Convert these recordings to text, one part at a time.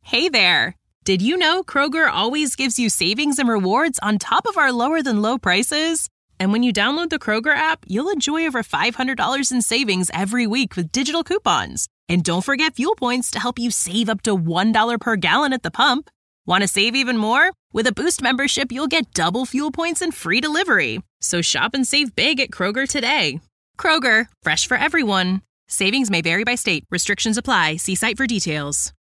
Hey there! Did you know Kroger always gives you savings and rewards on top of our lower-than-low prices? And when you download the Kroger app, you'll enjoy over $500 in savings every week with digital coupons. And don't forget fuel points to help you save up to $1 per gallon at the pump. Want to save even more? With a Boost membership, you'll get double fuel points and free delivery. So shop and save big at Kroger today. Kroger, fresh for everyone. Savings may vary by state. Restrictions apply. See site for details.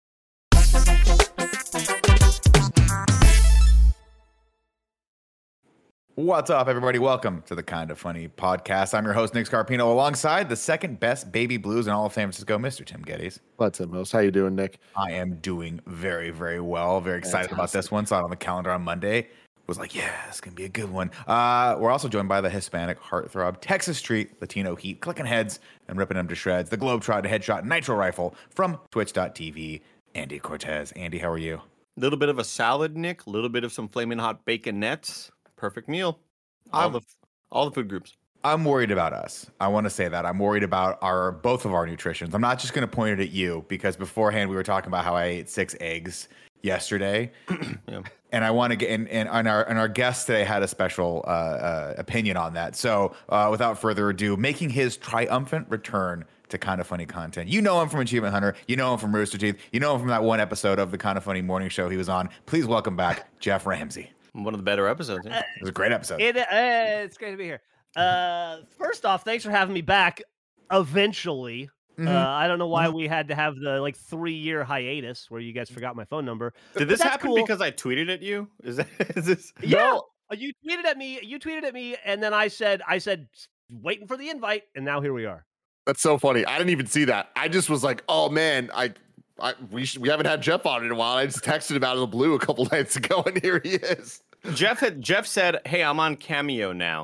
What's up, everybody? Welcome to the Kinda Funny podcast. I'm your host, Nick Scarpino, alongside the second best baby blues in all of San Francisco, Mr. Tim Geddes. What's up, Most? How you doing, Nick? I am doing very, very well. Very excited about this one. Saw it on the calendar on Monday. Was like, yeah, it's going to be a good one. We're also joined by the Hispanic heartthrob, Texas Street, Latino heat, clicking heads and ripping them to shreds, the Globetrot headshot nitro rifle from Twitch.tv, Andy Cortez. Andy, how are you? A little bit of a salad, Nick. A little bit of some flaming hot baconettes. Perfect meal. All the food groups. I'm worried about us. I want to say that. I'm worried about both of our nutritions. I'm not just going to point it at you because beforehand we were talking about how I ate 6 eggs yesterday. Yeah. And I want to get and our guest today had a special opinion on that. So without further ado, making his triumphant return to Kinda Funny content. You know him from Achievement Hunter. You know him from Rooster Teeth. You know him from that one episode of the Kinda Funny morning show he was on. Please welcome back Jeff Ramsey. One of the better episodes. Yeah. It was a great episode. It's great to be here. First off, thanks for having me back. Eventually, I don't know why we had to have the 3-year hiatus where you guys forgot my phone number. Did this happen because I tweeted at you? Is this? Yeah, no. You tweeted at me, and then I said, waiting for the invite, and now here we are. That's so funny. I didn't even see that. I just was like, oh man, we haven't had Jeff on in a while. I just texted him out of the blue a couple nights ago, and here he is. Jeff said, "Hey, I'm on Cameo now.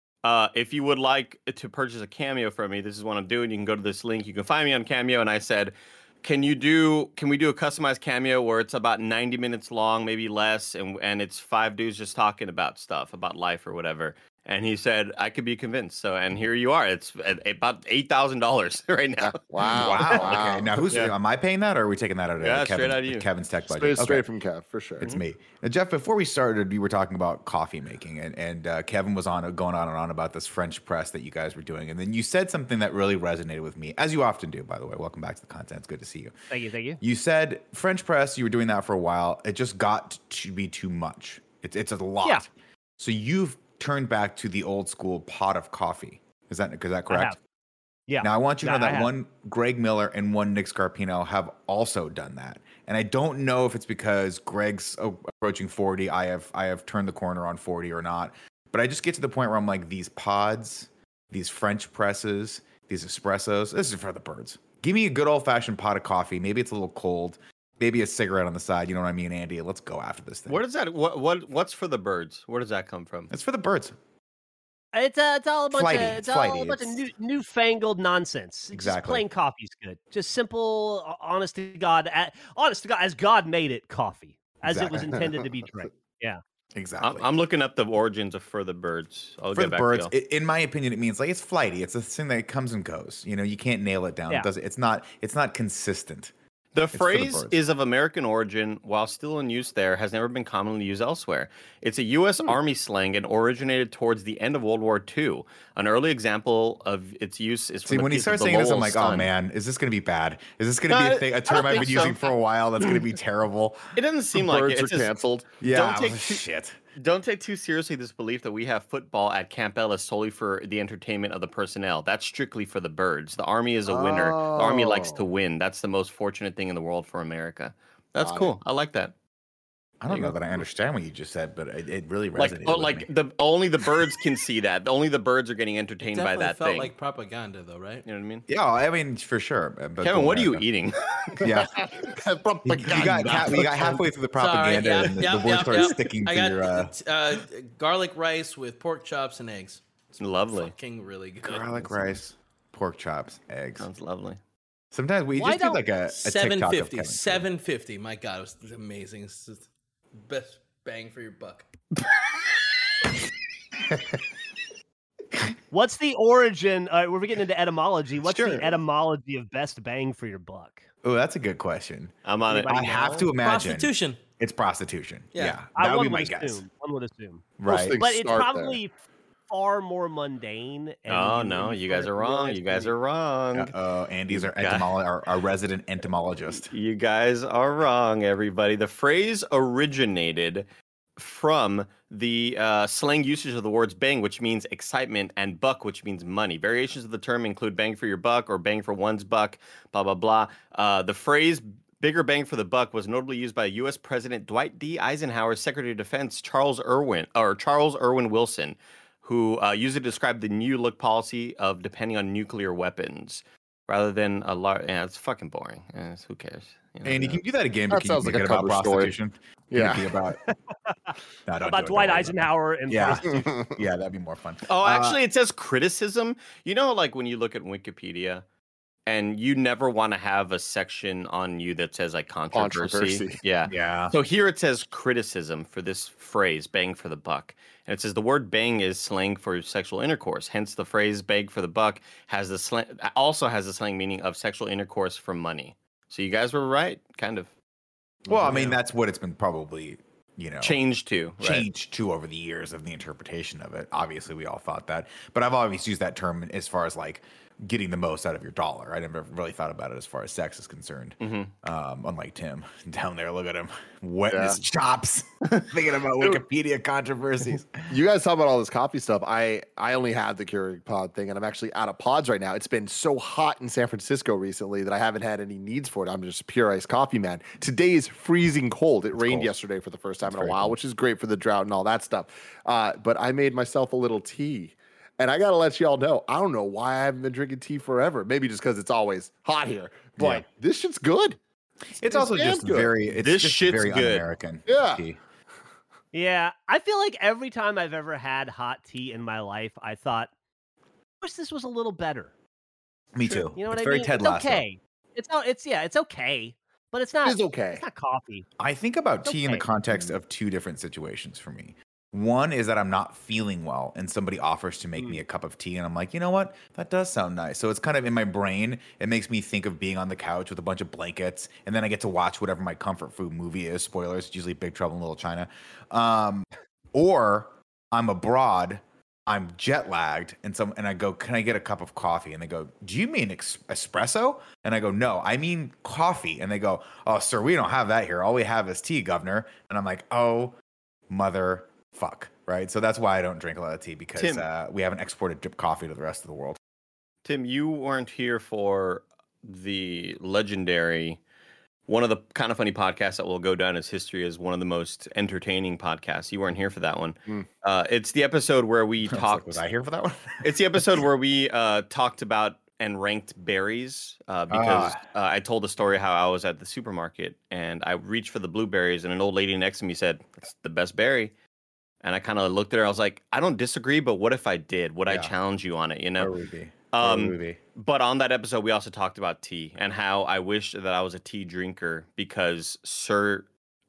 If you would like to purchase a Cameo from me, this is what I'm doing. You can go to this link. You can find me on Cameo." And I said, Can we do a customized Cameo where it's about 90 minutes long, maybe less, and it's 5 dudes just talking about stuff, about life or whatever?" And he said, "I could be convinced." So, and here you are. It's about $8,000 right now. Wow. Okay. Now, am I paying that, or are we taking that out of straight out of you. Kevin's tech budget? Straight from Kev, for sure. It's me. Now, Jeff, before we started, we were talking about coffee making, and Kevin was going on and on about this French press that you guys were doing. And then you said something that really resonated with me, as you often do, by the way. Welcome back to the content. It's good to see you. Thank you. You said French press, you were doing that for a while. It just got to be too much. It's a lot. Yeah. So you've turned back to the old school pot of coffee. Is that correct? Yeah. Now I want you to know that one Greg Miller and one Nick Scarpino have also done that. And I don't know if it's because Greg's approaching 40. I have turned the corner on 40 or not. But I just get to the point where I'm like, these pods, these French presses, these espressos, this is for the birds. Give me a good old fashioned pot of coffee. Maybe it's a little cold. Maybe a cigarette on the side. You know what I mean, Andy? Let's go after this thing. What is that? What's for the birds? Where does that come from? It's for the birds. It's all a bunch of newfangled nonsense. Exactly. Just plain coffee's good. Just simple, honest to God, as God made it, coffee, as it was intended to be drank. Yeah. Exactly. I'm looking up the origins of For the Birds. For the birds, in my opinion, it means it's flighty. It's a thing that comes and goes. You can't nail it down. Yeah. It's not consistent. The phrase is of American origin, while still in use there, has never been commonly used elsewhere. It's a U.S. Army slang and originated towards the end of World War II. An early example of its use is from when he starts saying this, I'm like, oh man, is this going to be bad? Is this going to be a term I've been using for a while that's going to be terrible? It doesn't seem like birds are canceled. Yeah, shit. Don't take too seriously this belief that we have football at Camp Ellis solely for the entertainment of the personnel. That's strictly for the birds. The Army is a winner. The Army likes to win. That's the most fortunate thing in the world for America. That's cool. I like that. I don't know that I understand what you just said, but it really resonated. Only the birds can see that. Only the birds are getting entertained by that felt thing. Like propaganda, though, right? You know what I mean? Yeah, I mean for sure. But Kevin, what are you eating? Yeah, you got halfway through the propaganda, and the words started sticking to your. Garlic rice with pork chops and eggs. It's lovely. Fucking really good. Garlic rice, pork chops, eggs. Sounds lovely. Sometimes we just do like a $7.50. $7.50. My God, it was amazing. It's just best bang for your buck. What's the origin? We're getting into etymology. What's the etymology of best bang for your buck? Oh, that's a good question. I'm on it. Anybody I have know? to imagine Prostitution. it's prostitution. Yeah. Yeah, that would be my would guess. assume. One would assume. Right. things But it's start there. probably far more mundane. And Oh no, you guys are wrong. You guys are wrong. Andy's our, got- our resident entomologist. You guys are wrong, everybody. The phrase originated from the slang usage of the words bang, which means excitement, and buck, which means money. Variations of the term include bang for your buck or bang for one's buck, blah, blah, blah. The phrase bigger bang for the buck was notably used by U.S. President Dwight D. Eisenhower's Secretary of Defense, Charles Irwin Wilson, who used it to describe the new look policy of depending on nuclear weapons rather than a large. Yeah, it's fucking boring. Who cares? You know? Andy, can you do that again? That But can sounds you like make a it about cover story. prostitution? Can Yeah. it be about No, don't do About it, Dwight don't worry Eisenhower and Yeah. prostitution. Yeah, that'd be more fun. Oh, actually, it says criticism. You know, like when you look at Wikipedia, and you never want to have a section on you that says like controversy. Yeah. Yeah. So here it says criticism for this phrase, bang for the buck. And it says the word bang is slang for sexual intercourse. Hence the phrase bang for the buck also has the slang meaning of sexual intercourse for money. So you guys were right, kind of. Well, I mean, that's what it's been probably, Changed to. Right? changed to over the years of the interpretation of it. Obviously, we all thought that, but I've always used that term as far as like getting the most out of your dollar. I never really thought about it as far as sex is concerned. Unlike Tim down there, look at him wetting his chops, thinking about Wikipedia controversies. You guys talk about all this coffee stuff. I only have the Keurig pod thing, and I'm actually out of pods right now. It's been so hot in San Francisco recently that I haven't had any needs for it. I'm just a pure iced coffee man. Today is freezing cold. It rained cold. yesterday for the first time in a very while, cold. which is great for the drought and all that stuff. But I made myself a little tea. And I got to let y'all know, I don't know why I haven't been drinking tea forever. Maybe just because it's always hot here. But this shit's good. It's also damn just good. this This shit's shit's very good. un-American. Yeah. tea. Yeah, I feel like every time I've ever had hot tea in my life, I thought, I wish this was a little better. Me too. You know what It's I very mean? Ted It's Lasso. okay. It's okay, but it's not. It is okay. It's not coffee. I think about It's tea in the okay. context of two different situations for me. One is that I'm not feeling well and somebody offers to make me a cup of tea and I'm like, you know what? That does sound nice. So it's kind of in my brain. It makes me think of being on the couch with a bunch of blankets and then I get to watch whatever my comfort food movie is. Spoilers, it's usually Big Trouble in Little China. Or I'm abroad, I'm jet lagged and I go, can I get a cup of coffee? And they go, do you mean espresso? And I go, no, I mean coffee. And they go, oh, sir, we don't have that here. All we have is tea, governor. And I'm like, oh, mother fuck, right? So that's why I don't drink a lot of tea because Tim. we haven't exported drip coffee to the rest of the world. Tim, you weren't here for the legendary, one of the kind of funny podcasts that will go down as history as one of the most entertaining podcasts. You weren't here for that one. It's the episode where we I was like, talked. was I here for that one? It's the episode where we talked about and ranked berries because I told the story how I was at the supermarket and I reached for the blueberries and an old lady next to me said, "That's the best berry." And I kind of looked at her. I was like, I don't disagree, but what if I did? Would I challenge you on it? You know? Ruby. But on that episode, we also talked about tea and how I wish that I was a tea drinker because Sir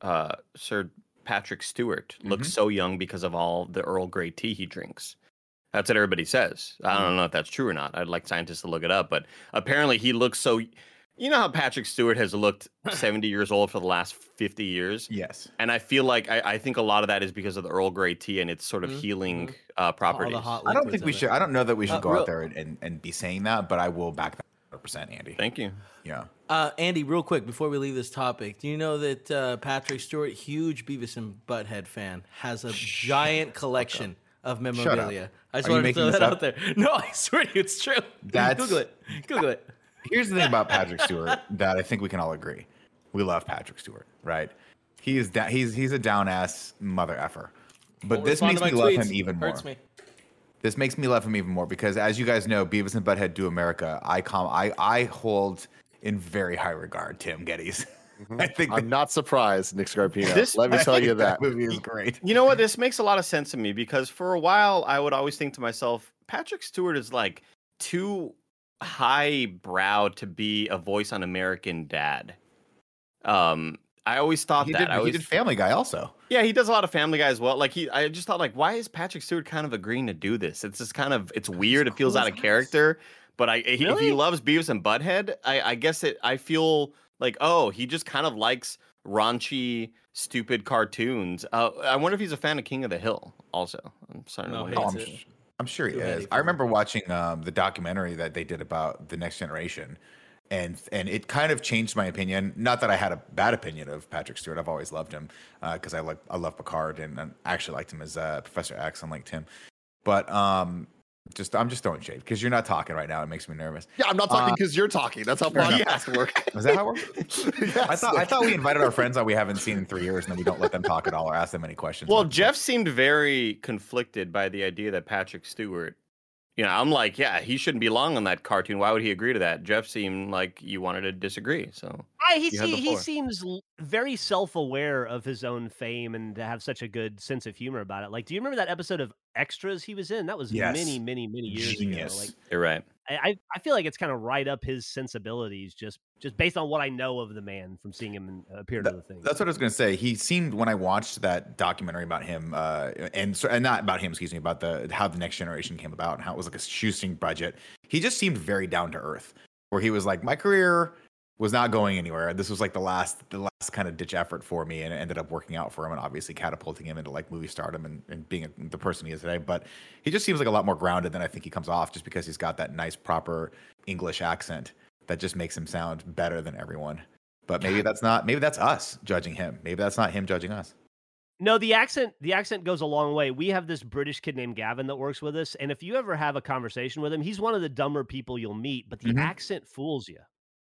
Patrick Stewart looks so young because of all the Earl Grey tea he drinks. That's what everybody says. I don't know if that's true or not. I'd like scientists to look it up, but apparently he looks so. You know how Patrick Stewart has looked 70 years old for the last 50 years? Yes. And I feel like I think a lot of that is because of the Earl Grey tea and its sort of healing properties. I don't think we should. I don't know that we should go real- out there and be saying that, but I will back that 100%, Andy. Thank you. Yeah. Andy, real quick before we leave this topic, do you know that Patrick Stewart, huge Beavis and Butthead fan, has a giant collection of memorabilia? I just Are you wanted to throw making that this out up? there. No, I swear to you, it's true. Google it. Google it. Here's the thing about Patrick Stewart that I think we can all agree. We love Patrick Stewart, right? He's a down ass mother effer. But Won't this respond makes to me my love tweets. him even more. Hurts me. This makes me love him even more because, as you guys know, Beavis and Butthead Do America. I hold in very high regard Tim Geddes. I think I'm not surprised, Nick Scarpino. This- Let me tell you that. movie is great. You know what? This makes a lot of sense to me because for a while I would always think to myself, Patrick Stewart is like too highbrow to be a voice on American Dad. I always thought He that. did Family Guy also. Yeah, he does a lot of Family Guy as well. Like I just thought, like, why is Patrick Stewart kind of agreeing to do this? It's just kind of, it's weird. It feels out of character. But if he loves Beavis and Butthead, I guess I feel Like, oh, he just kind of likes raunchy, stupid cartoons. I wonder if he's a fan of King of the Hill. Also, I'm starting to wonder. I'm sure he is. I remember watching the documentary that they did about the Next Generation, and it kind of changed my opinion. Not that I had a bad opinion of Patrick Stewart. I've always loved him because I love Picard, and I actually liked him as Professor X, unlike Tim. But I'm just throwing shade because you're not talking right now. It makes me nervous. Yeah, I'm not talking because you're talking. That's how podcasts work. Is that how it works? Yes. I thought we invited our friends that we haven't seen in 3 years, and then we don't let them talk at all or ask them any questions. Well, Jeff seemed very conflicted by the idea that Patrick Stewart. I'm like, yeah, he shouldn't belong on that cartoon. Why would he agree to that? Jeff seemed like you wanted to disagree. So he seems very self-aware of his own fame and to have such a good sense of humor about it. Like, do you remember that episode of Extras he was in? That was many years ago. Like, you're right. I feel like it's kind of right up his sensibilities, just based on what I know of the man from seeing him appear in other things. That's what I was going to say. He seemed, when I watched that documentary about him, and not about him, excuse me, about how the Next Generation came about and how it was like a shoestring budget. He just seemed very down to earth, where he was like, my career was not going anywhere. This was like the last kind of ditch effort for me, and it ended up working out for him and obviously catapulting him into like movie stardom and being the person he is today. But he just seems like a lot more grounded than I think he comes off, just because he's got that nice proper English accent that just makes him sound better than everyone. But maybe that's us judging him. Maybe that's not him judging us. No, the accent goes a long way. We have this British kid named Gavin that works with us, and if you ever have a conversation with him, he's one of the dumber people you'll meet, but the accent fools you.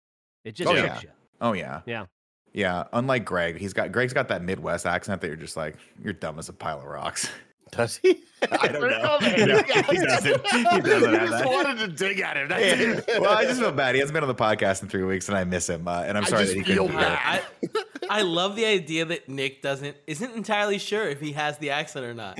It just hits you. Oh yeah. Yeah. Yeah. Unlike Greg's got that Midwest accent that you're just like, you're dumb as a pile of rocks. Does he? I don't know. No, he doesn't. He doesn't have that. I wanted to dig at him. That's it. Well, I just feel bad. He hasn't been on the podcast in 3 weeks, and I miss him. And I'm sorry that he couldn't be here. I love the idea that Nick isn't entirely sure if he has the accent or not.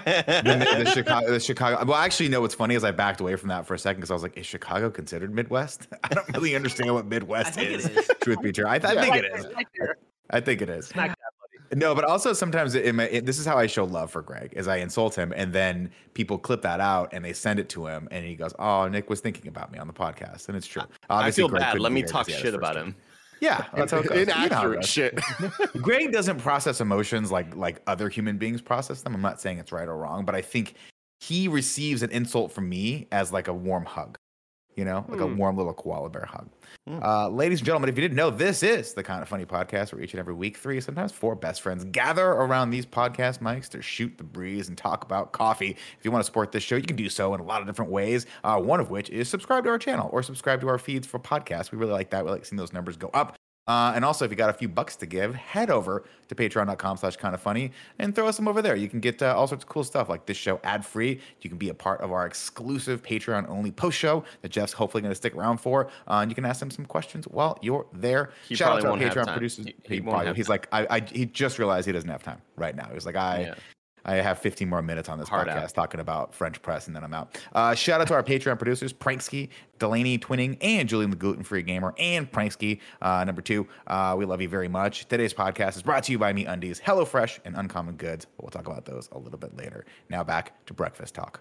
the Chicago. Well, actually, no. What's funny is I backed away from that for a second because I was like, is Chicago considered Midwest? I don't really understand what Midwest is. Truth be true, I think it is. I think it is. No, but also sometimes this is how I show love for Greg, is I insult him, and then people clip that out and they send it to him, and he goes, "Oh, Nick was thinking about me on the podcast," and it's true. Obviously, I feel bad. Let me talk shit about him. Yeah, that's how it goes. Inaccurate shit. Greg doesn't process emotions like other human beings process them. I'm not saying it's right or wrong, but I think he receives an insult from me as like a warm hug. Like a warm little koala bear hug. Ladies and gentlemen, if you didn't know, this is the Kind of Funny podcast where each and every week 3, sometimes 4 best friends gather around these podcast mics to shoot the breeze and talk about coffee. If you want to support this show, you can do so in a lot of different ways, one of which is subscribe to our channel or subscribe to our feeds for podcasts. We really like that. We like seeing those numbers go up. And also, if you got a few bucks to give, head over to patreon.com/kindoffunny and throw us some over there. You can get all sorts of cool stuff like this show ad-free. You can be a part of our exclusive Patreon-only post show that Jeff's hopefully going to stick around for. And you can ask him some questions while you're there. Shout out to our Patreon producers. He's like, he just realized he doesn't have time right now. He's like, I have 15 more minutes on this podcast talking about French press, and then I'm out. Shout out to our Patreon producers, Pranksky, Delaney Twinning, and Julian the Gluten-Free Gamer, and Pranksky, number 2. We love you very much. Today's podcast is brought to you by MeUndies, HelloFresh, and Uncommon Goods. But we'll talk about those a little bit later. Now back to breakfast talk.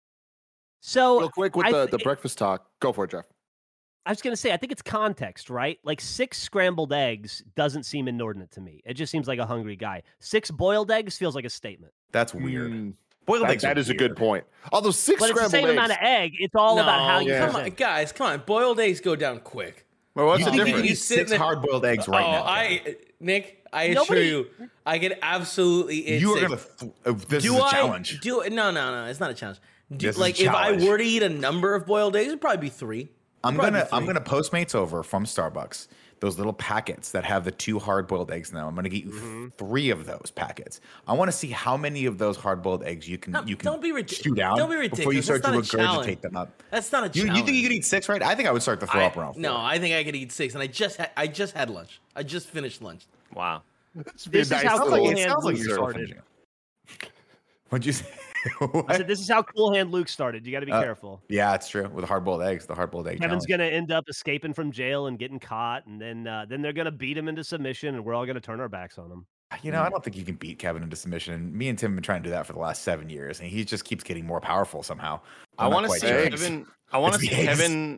So real quick with the breakfast talk. Go for it, Jeff. I was going to say, I think it's context, right? Like 6 scrambled eggs doesn't seem inordinate to me. It just seems like a hungry guy. 6 boiled eggs feels like a statement. That's weird. Boiled eggs. That is weird. A good point. Although 6 but scrambled it's the same eggs. amount of egg. It's all about how you. Come on, guys. Come on. Boiled eggs go down quick. Well, what's the difference? You 6 hard-boiled eggs right now. Nick, I assure you, I get absolutely. You are gonna. This is a challenge. No. It's not a challenge. If I were to eat a number of boiled eggs, it'd probably be 3. I'm gonna Postmates over from Starbucks those little packets that have the 2 hard-boiled eggs in them. I'm gonna get you 3 of those packets. I want to see how many of those hard-boiled eggs you can chew down before you start to regurgitate them up. That's not a challenge. You think you could eat 6, right? I think I would start to throw up around 4. No, I think I could eat 6, and I just had lunch. I just finished lunch. Wow. This is how Cool Hand Luke started. What'd you say? I said, this is how Cool Hand Luke started. You got to be careful. Yeah, it's true. With hard-boiled eggs, the hard-boiled egg Kevin's going to end up escaping from jail and getting caught, and then they're going to beat him into submission, and we're all going to turn our backs on him. I don't think you can beat Kevin into submission. Me and Tim have been trying to do that for the last 7 years, and he just keeps getting more powerful somehow. I want to see Kevin.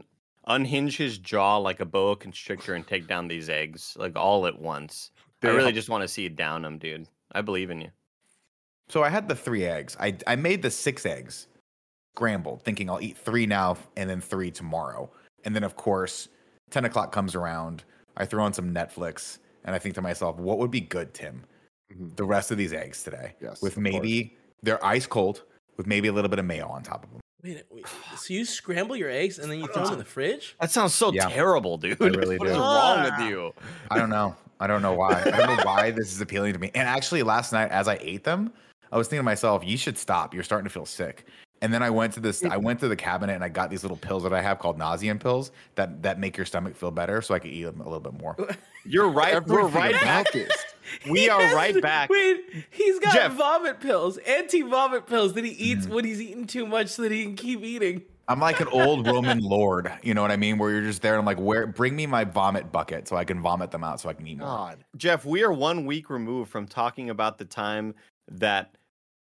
unhinge his jaw like a boa constrictor and take down these eggs like all at once. I really just want to see it down them, dude. I believe in you. So I had the 3 eggs. I made the 6 eggs, scrambled, thinking I'll eat 3 now and then 3 tomorrow. And then, of course, 10 o'clock comes around. I throw on some Netflix, and I think to myself, what would be good, Tim? The rest of these eggs today. Yes, with maybe, they're ice cold, with maybe a little bit of mayo on top of them. Wait, so you scramble your eggs and then you throw them in the fridge? That sounds so terrible, dude. I really What do. is wrong with you? I don't know. I don't know why. I don't know why this is appealing to me. And actually, last night as I ate them, I was thinking to myself, you should stop. You're starting to feel sick. And then I went to the cabinet and I got these little pills that I have called Nauseum pills that make your stomach feel better, so I could eat them a little bit more. You're right. We're right back. We are right back. Wait, he's got Jeff. vomit pills, anti-vomit pills that he eats when he's eating too much so that he can keep eating. I'm like an old Roman lord, you know what I mean? Where you're just there and I'm like, bring me my vomit bucket so I can vomit them out so I can eat more. God. Jeff, we are 1 week removed from talking about the time that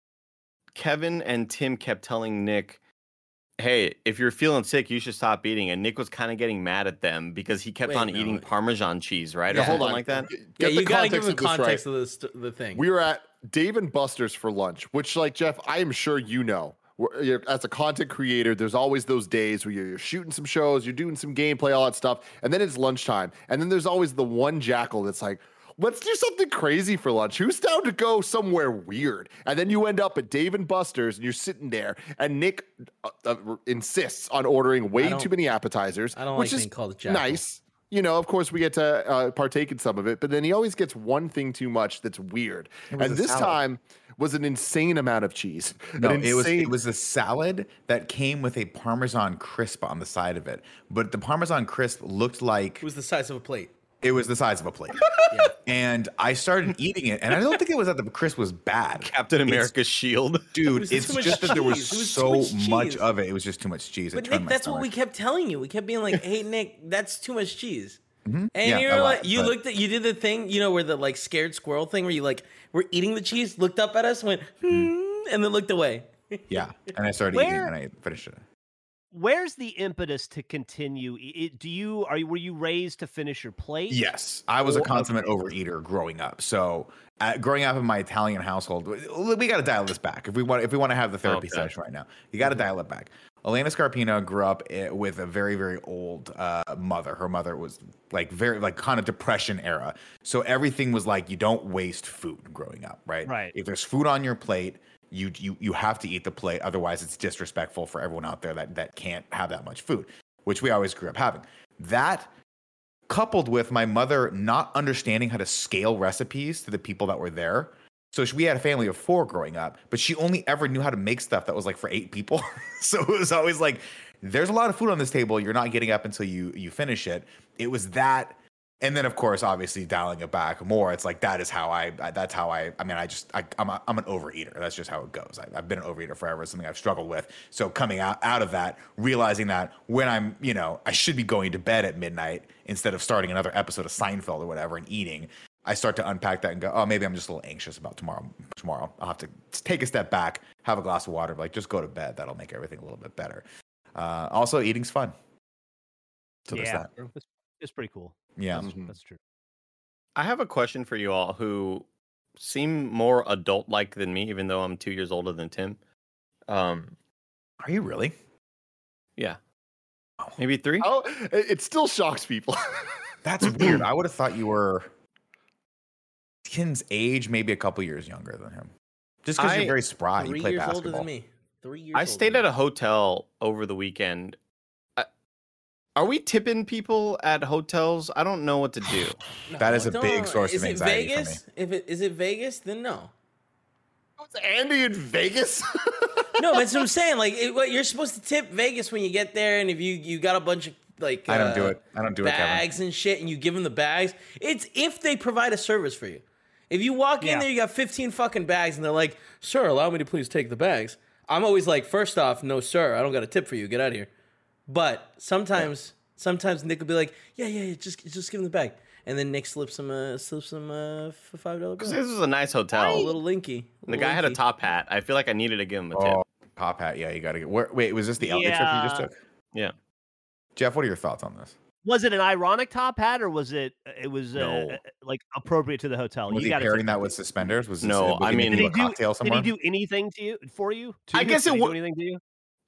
Kevin and Tim kept telling Nick, hey, if you're feeling sick, you should stop eating. And Nick was kind of getting mad at them because he kept eating Parmesan cheese, right? Yeah, or something like that. Yeah, you got to give him of this context right. of the thing. We were at Dave and Buster's for lunch, which, like, Jeff, I am sure you know. As a content creator, there's always those days where you're shooting some shows, you're doing some gameplay, all that stuff, and then it's lunchtime. And then there's always the one jackal that's like, let's do something crazy for lunch. Who's down to go somewhere weird? And then you end up at Dave and Buster's and you're sitting there and Nick insists on ordering way too many appetizers, I don't which like is being called a jackal. nice. You know, of course, we get to partake in some of it, but then he always gets one thing too much that's weird. And this time was an insane amount of cheese. No, it was a salad that came with a Parmesan crisp on the side of it. But the Parmesan crisp looked like It was the size of a plate. it was the size of a plate. And I started eating it, and I don't think it was that the crisp was bad. Captain America's shield. Dude, it's too much just that there was cheese. It was so too much much cheese. of it. It was just too much cheese. But Nick, that's what we kept telling you. We kept being like, "Hey, Nick, that's too much chease." And Yeah, you a know lot, what? You but- you did the thing, you know, where the like scared squirrel thing, where you like were eating the cheese, looked up at us, went, and then looked away. Yeah, and I started eating, and I finished it. Where's the impetus to continue? Were you raised to finish your plate? Yes, I was a consummate overeater growing up. So, growing up in my Italian household, we got to dial this back if we want to have the therapy session right now. You got to dial it back. Elena Scarpino grew up with a very, very old mother. Her mother was very kind of depression era. So everything was like, you don't waste food growing up, right? Right. If there's food on your plate, you have to eat the plate. Otherwise, it's disrespectful for everyone out there that can't have that much food, which we always grew up having. That coupled with my mother not understanding how to scale recipes to the people that were there. So we had a family of 4 growing up, but she only ever knew how to make stuff that was like for 8 people. So it was always like, there's a lot of food on this table. You're not getting up until you finish it. It was that. And then, of course, obviously dialing it back more, it's like, I'm an overeater. That's just how it goes. I've been an overeater forever. It's something I've struggled with. So coming out of that, realizing that when I'm, I should be going to bed at midnight instead of starting another episode of Seinfeld or whatever and eating, I start to unpack that and go, oh, maybe I'm just a little anxious about tomorrow. I'll have to take a step back, have a glass of water, just go to bed. That'll make everything a little bit better. Also, eating's fun. So there's that. It's pretty cool. Yeah. That's true. I have a question for you all who seem more adult-like than me, even though I'm 2 years older than Tim. Are you really? Yeah. Maybe 3? Oh, it still shocks people. That's weird. I would have thought you were Tim's age, maybe a couple years younger than him. Just because you're very spry. You 3 play years basketball. older than me. 3 years. I stayed at a hotel over the weekend. Are we tipping people at hotels? I don't know what to do. That is a big source of anxiety for me. Vegas? Is it Vegas? Then no. It's Andy in Vegas. No, that's what I'm saying. Like, you're supposed to tip Vegas when you get there, and if you got a bunch of like I don't do it. bags Kevin. and shit, and you give them the bags. It's if they provide a service for you. If you walk in there, you got 15 fucking bags, and they're like, "Sir, allow me to please take the bags." I'm always like, first off, no, sir, I don't got a tip for you. Get out of here. But sometimes Nick will be like, yeah, just give him the bag, and then Nick slips him for $5 bill. This was a nice hotel. A little linky. The guy had a top hat. I feel like I needed to give him a tip. Top hat. Yeah, you got to get. Wait, was this the LA trip you just took? Yeah. Jeff, what are your thoughts on this? Was it an ironic top hat, or was it No. like appropriate to the hotel? Was he pairing that with suspenders? Was No, I mean, did a cocktail somewhere? Did he do anything to you? I guess it would would. anything to you.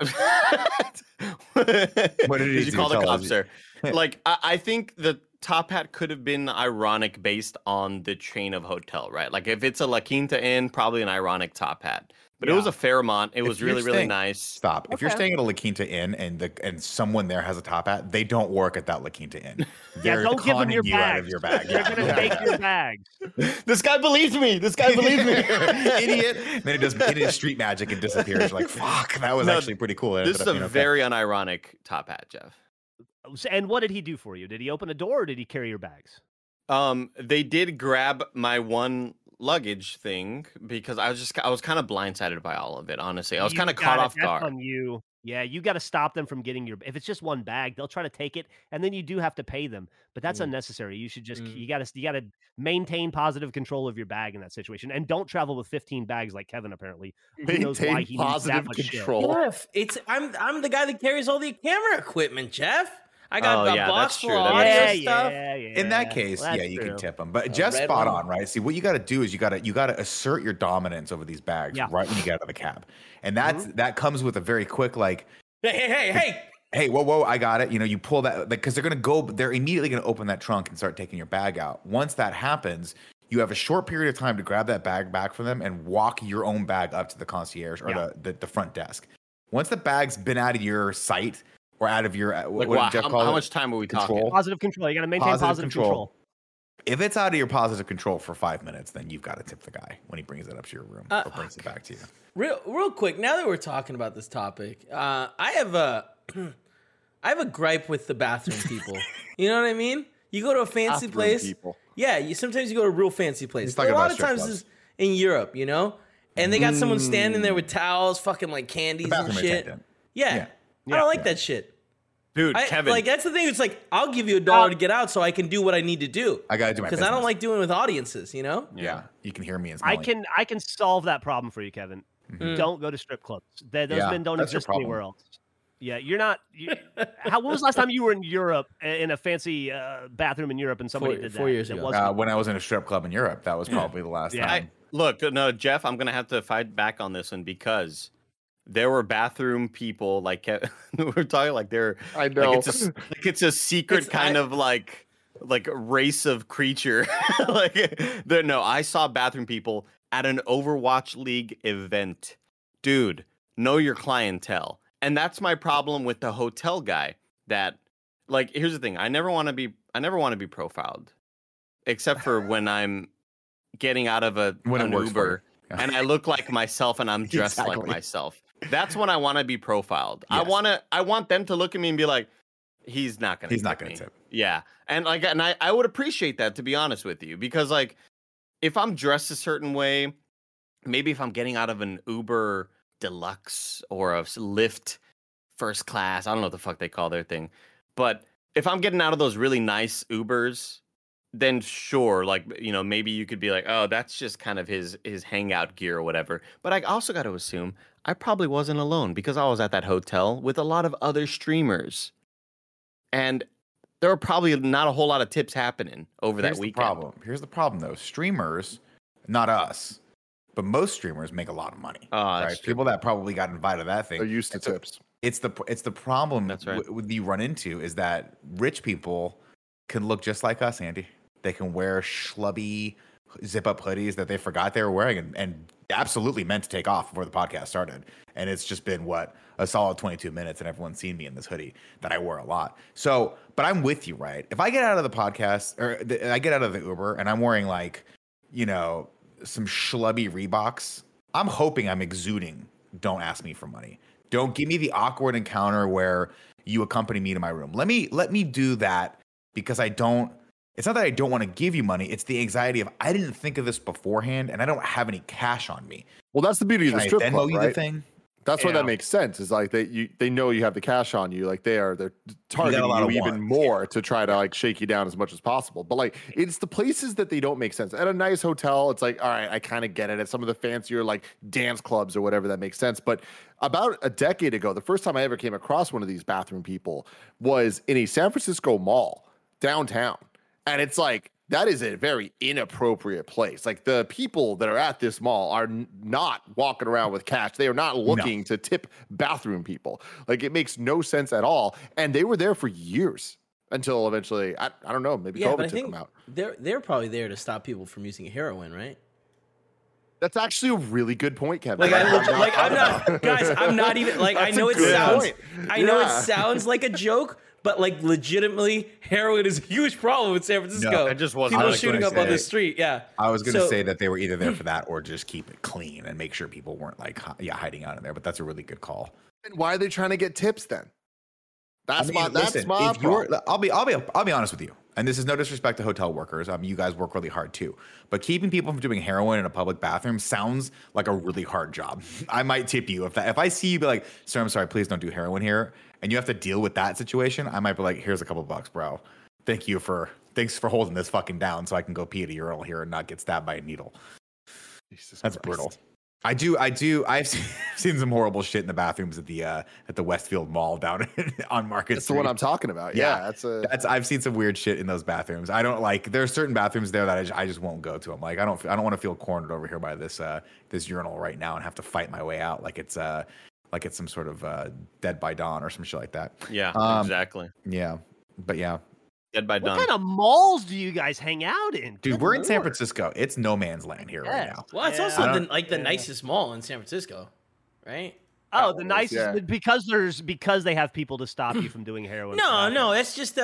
What did he you do? call the Tell cops, us. sir? Like, I think the top hat could have been ironic based on the chain of hotel, right? Like, if it's a La Quinta Inn, probably an ironic top hat. But it was a Fairmont. It was really, really nice. Stop. If you're staying at a La Quinta Inn and someone there has a top hat, they don't work at that La Quinta Inn. They're don't give them conning your you out bags. of your bag. They're gonna take your bags. This guy believes me. Idiot. And then it does street magic and disappears. You're like, fuck, that was actually pretty cool. This is a very unironic top hat, Jeff. And what did he do for you? Did he open a door, or did he carry your bags? They did grab my one luggage thing because I was kind of blindsided by all of it. Honestly, I was kind of caught off guard. On you. Yeah, you got to stop them from getting your. If it's just one bag, they'll try to take it, and then you do have to pay them. But that's unnecessary. You should just you got to maintain positive control of your bag in that situation, and don't travel with 15 bags like Kevin. Apparently, who knows why he needs that much control. Jeff, I'm the guy that carries all the camera equipment, Jeff. I got the box that's for true. audio stuff. In that case, you can tip them. But Jeff's spot on, right? See, what you got to do is you got to assert your dominance over these bags right when you get out of the cab, and that comes with a very quick like, hey, whoa, I got it. You know, you pull that because they're immediately gonna open that trunk and start taking your bag out. Once that happens, you have a short period of time to grab that bag back from them and walk your own bag up to the concierge or the front desk. Once the bag's been out of your sight. Or out of your how much time are we talking? Positive control. You got to maintain positive control. If it's out of your positive control for 5 minutes, then you've got to tip the guy when he brings it up to your room or brings it back to you. Real quick, now that we're talking about this topic, I have a gripe with the bathroom people. You know what I mean? You go to a fancy place. People. Yeah, sometimes you go to a real fancy place. A lot of times this is in Europe, you know? And they got someone standing there with towels, fucking like candies and shit. Yeah. I don't like that shit. Dude, Kevin. Like, that's the thing. It's like, I'll give you $1 to get out so I can do what I need to do. I got to do my business. Because I don't like doing it with audiences, you know? Yeah. You can hear me and I can solve that problem for you, Kevin. Don't go to strip clubs. Those men don't exist anywhere else. Yeah, you're not. When was the last time you were in Europe in a fancy bathroom in Europe and somebody did that? 4 years ago. When I was in a strip club in Europe, that was probably the last time. No, Jeff, I'm going to have to fight back on this one because there were bathroom people like we're talking like they're. I know. Like it's a secret kind of like race of creature. I saw bathroom people at an Overwatch League event. Dude, know your clientele. And that's my problem with the hotel guy. That, like, here's the thing: I never want to be profiled, except for when I'm getting out of an Uber and I look like myself and I'm dressed like myself. That's when I want to be profiled. Yes. I want them to look at me and be like, he's not gonna tip. Yeah, and I would appreciate that, to be honest with you, because like if I'm dressed a certain way, maybe if I'm getting out of an Uber Deluxe or a Lyft first class, I don't know what the fuck they call their thing, but if I'm getting out of those really nice Ubers, then sure, like, you know, maybe you could be like, oh, that's just kind of his hangout gear or whatever. But I also got to assume I probably wasn't alone because I was at that hotel with a lot of other streamers, and there were probably not a whole lot of tips happening over that weekend. Here's the problem, though. Streamers, not us, but most streamers make a lot of money. Right? People that probably got invited to that thing are used to tips. It's the problem you run into is that rich people can look just like us, Andy. They can wear schlubby zip-up hoodies that they forgot they were wearing and absolutely meant to take off before the podcast started. And it's just been, a solid 22 minutes and everyone's seen me in this hoodie that I wear a lot. So, but I'm with you, right? If I get out of the podcast or I get out of the Uber and I'm wearing like, you know, some schlubby Reeboks, I'm hoping I'm exuding, don't ask me for money. Don't give me the awkward encounter where you accompany me to my room. Let me do that because it's not that I don't want to give you money. It's the anxiety of I didn't think of this beforehand and I don't have any cash on me. Well, that's the beauty of the strip club, right? The thing? That's why that makes sense. Is like they know you have the cash on you. Like they're targeting you even more to try to like shake you down as much as possible. But like it's the places that they don't make sense. At a nice hotel, it's like, all right, I kind of get it. At some of the fancier like dance clubs or whatever, that makes sense. But about a decade ago, the first time I ever came across one of these bathroom people was in a San Francisco mall downtown, and it's like, that is a very inappropriate place. Like the people that are at this mall are not walking around with cash. They are not looking to tip bathroom people. Like it makes no sense at all. And they were there for years until eventually, I don't know, maybe COVID took them out. They're probably there to stop people from using heroin, right? That's actually a really good point, Kevin. Like I'm not even like, I know it sounds like a joke, but like legitimately, heroin is a huge problem in San Francisco. No, I just wasn't people shooting up on the street. Yeah, I was going to say that they were either there for that or just keep it clean and make sure people weren't like hiding out in there. But that's a really good call. And why are they trying to get tips then? That's my problem. I'll be honest with you. And this is no disrespect to hotel workers. You guys work really hard too. But keeping people from doing heroin in a public bathroom sounds like a really hard job. I might tip you if I see you be like, sir, I'm sorry, please don't do heroin here, and you have to deal with that situation. I might be like, here's a couple bucks, bro. Thanks for holding this fucking down so I can go pee at a urinal here and not get stabbed by a needle. That's brutal. I do. I've seen some horrible shit in the bathrooms at the Westfield Mall down on Market That's Street. the one I'm talking about. Yeah, I've seen some weird shit in those bathrooms. I don't like. There are certain bathrooms there that I just won't go to. I'm like, I don't want to feel cornered over here by this urinal right now and have to fight my way out like it's some sort of Dead by Dawn or some shit like that. Yeah, exactly. Yeah, but yeah. Dead by Dawn. What kind of malls do you guys hang out in? Dude, we're in San Francisco. It's no man's land here right now. Well, it's also the nicest mall in San Francisco, right? Oh, the nicest because they have people to stop you from doing heroin. No, it's just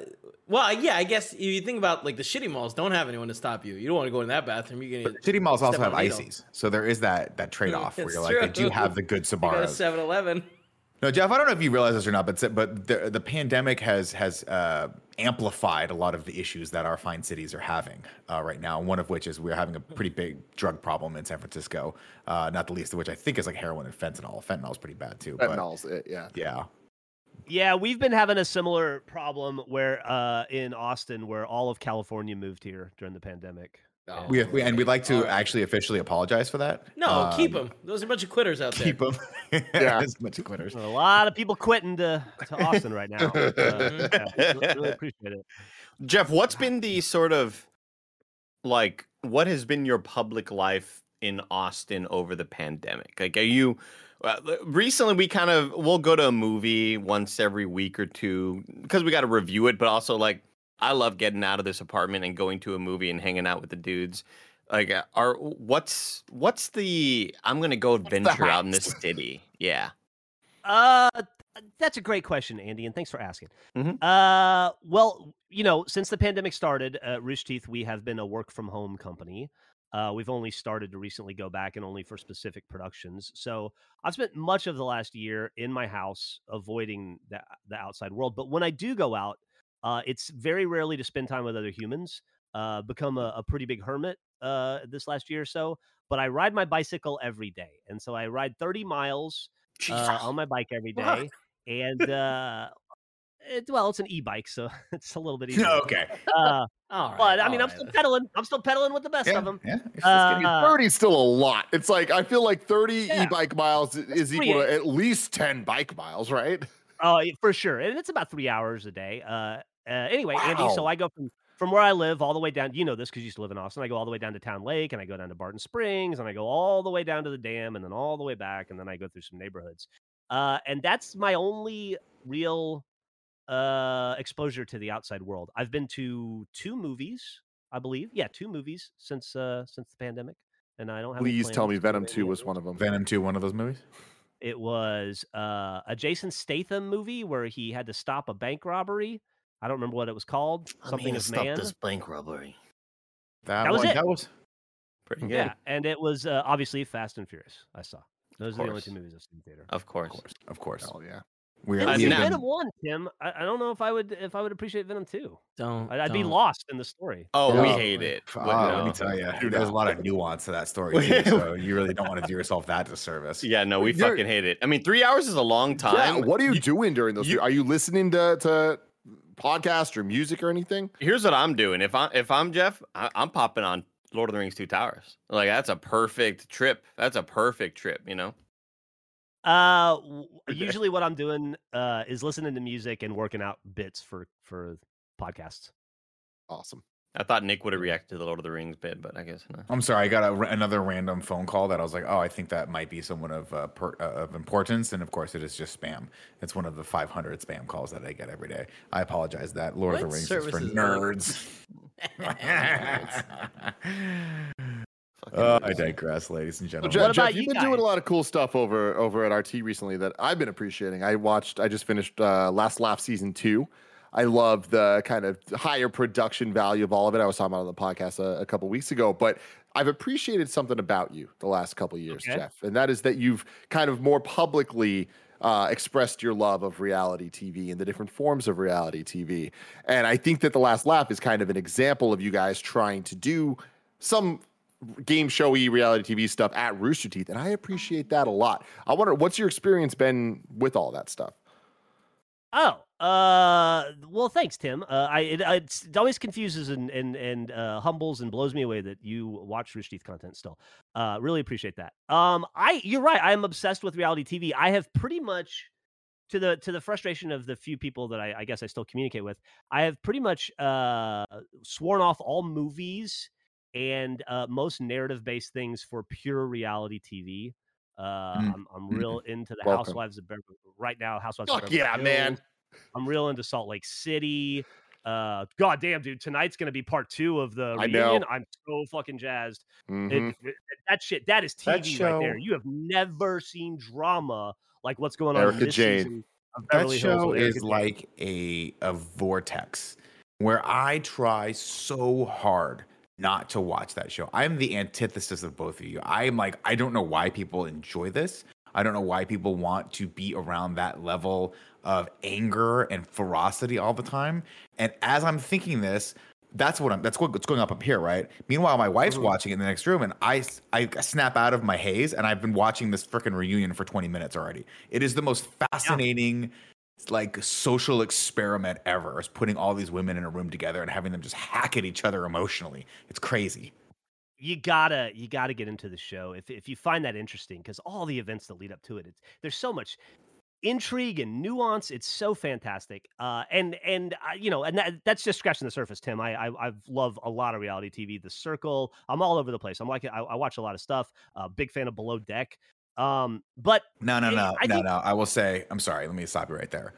I guess if you think about like the shitty malls don't have anyone to stop you. You don't want to go in that bathroom. You're gonna shitty malls also have ices, so there is that trade off where you're like, they do have the good Sbarros. You got a 7-Eleven. No, Jeff, I don't know if you realize this or not, but the pandemic has amplified a lot of the issues that our fine cities are having right now. One of which is we're having a pretty big drug problem in San Francisco, not the least of which I think is like heroin and fentanyl. Fentanyl is pretty bad too. Fentanyl's it, yeah. Yeah. Yeah, we've been having a similar problem where in Austin, where all of California moved here during the pandemic. Oh, we'd like to actually officially apologize for that. No, keep them. Those are a bunch of quitters out there. Keep them. Yeah, there's a bunch of quitters. A lot of people quitting to Austin right now. Really appreciate it. Jeff, what's been the sort of like what has been your public life in Austin over the pandemic? Like, are you recently? We'll go to a movie once every week or two because we got to review it, but also like. I love getting out of this apartment and going to a movie and hanging out with the dudes. Like, what's the? I'm gonna go adventure out in this city. Yeah. That's a great question, Andy, and thanks for asking. Mm-hmm. Well, since the pandemic started, Rooster Teeth, we have been a work from home company. We've only started to recently go back and only for specific productions. So I've spent much of the last year in my house avoiding the outside world. But when I do go out, it's very rarely to spend time with other humans. Become a pretty big hermit this last year or so. But I ride my bicycle every day. And so I ride 30 miles on my bike every day. And it's an e-bike, so it's a little bit easier. Okay. All right, but I mean, I'm still pedaling. I'm still pedaling with the best of them. Yeah. 30 is still a lot. It's like I feel like 30 e-bike miles is equal to at least 10 bike miles, right? Oh, for sure. And it's about 3 hours a day. Anyway, wow. Andy, so I go from where I live all the way down. You know this because you used to live in Austin. I go all the way down to Town Lake, and I go down to Barton Springs, and I go all the way down to the dam, and then all the way back, and then I go through some neighborhoods. And that's my only real exposure to the outside world. I've been to 2 movies, I believe. Yeah, 2 movies since the pandemic, and I don't have. Please tell me Venom 2 was one of them. Venom 2, one of those movies. It was a Jason Statham movie where he had to stop a bank robbery. I don't remember what it was called. Something of Man. Stop this bank robbery. That was it. That was pretty good. Yeah, and it was obviously Fast and Furious. I saw. Those are the only 2 movies I've seen in theater. Of course. Of course. Oh yeah. Venom 1, Tim. I don't know if I would appreciate Venom 2. I'd be lost in the story. Oh, we hate it. Let me tell you, there's a lot of nuance to that story too, so you really don't want to do yourself that disservice. Yeah, no, we fucking hate it. I mean, 3 hours is a long time. Yeah, what are you doing during those? Are you listening to podcasts or music or anything? Here's what I'm doing. If I'm Jeff, I'm popping on Lord of the Rings 2 Towers. Like, that's a perfect trip. You know. Usually what I'm doing is listening to music and working out bits for podcasts. Awesome. I thought Nick would have reacted to the Lord of the Rings bit, but I guess not. I'm sorry, I got another random phone call that I was like, oh, I think that might be someone of importance, and of course it is just spam. It's one of the 500 spam calls that I get every day. I apologize. That Lord of the Rings is for nerds. I digress, ladies and gentlemen. So Jeff, you've been doing a lot of cool stuff over at RT recently that I've been appreciating. I just finished Last Laugh season 2. I love the kind of higher production value of all of it. I was talking about it on the podcast a couple weeks ago, but I've appreciated something about you the last couple of years, Jeff, and that is that you've kind of more publicly expressed your love of reality TV and the different forms of reality TV. And I think that The Last Laugh is kind of an example of you guys trying to do some game showy reality TV stuff at Rooster Teeth, and I appreciate that a lot. I wonder, what's your experience been with all that stuff? Well, thanks, Tim. It always confuses and humbles and blows me away that you watch Rooster Teeth content still. Really appreciate that. You're right. I'm obsessed with reality TV. I have pretty much, to the frustration of the few people that I guess I still communicate with, I have pretty much sworn off all movies and most narrative-based things for pure reality TV. I'm real into the Housewives of Beverly right now. Housewives of Beverly Hills. Man. I'm real into Salt Lake City. God damn, dude! Tonight's gonna be part 2 of the reunion. I'm so fucking jazzed. That is TV right there. You have never seen drama like what's going on in this season of Beverly Hills. That show is like a vortex where I try so hard not to watch that show. I'm the antithesis of both of you. I'm like, I don't know why people enjoy this. I don't know why people want to be around that level of anger and ferocity all the time. And as I'm thinking this, that's what's going up here, right? Meanwhile, my wife's watching it in the next room, and I snap out of my haze, and I've been watching this freaking reunion for 20 minutes already. It is the most fascinating, like, social experiment ever. Is putting all these women in a room together and having them just hack at each other emotionally. It's crazy. You gotta get into the show if you find that interesting, because all the events that lead up to it, there's so much intrigue and nuance. It's so fantastic. And that's just scratching the surface, Tim. I love a lot of reality TV. The Circle. I'm all over the place. I watch a lot of stuff. Big fan of Below Deck. But no. I will say, I'm sorry. Let me stop you right there.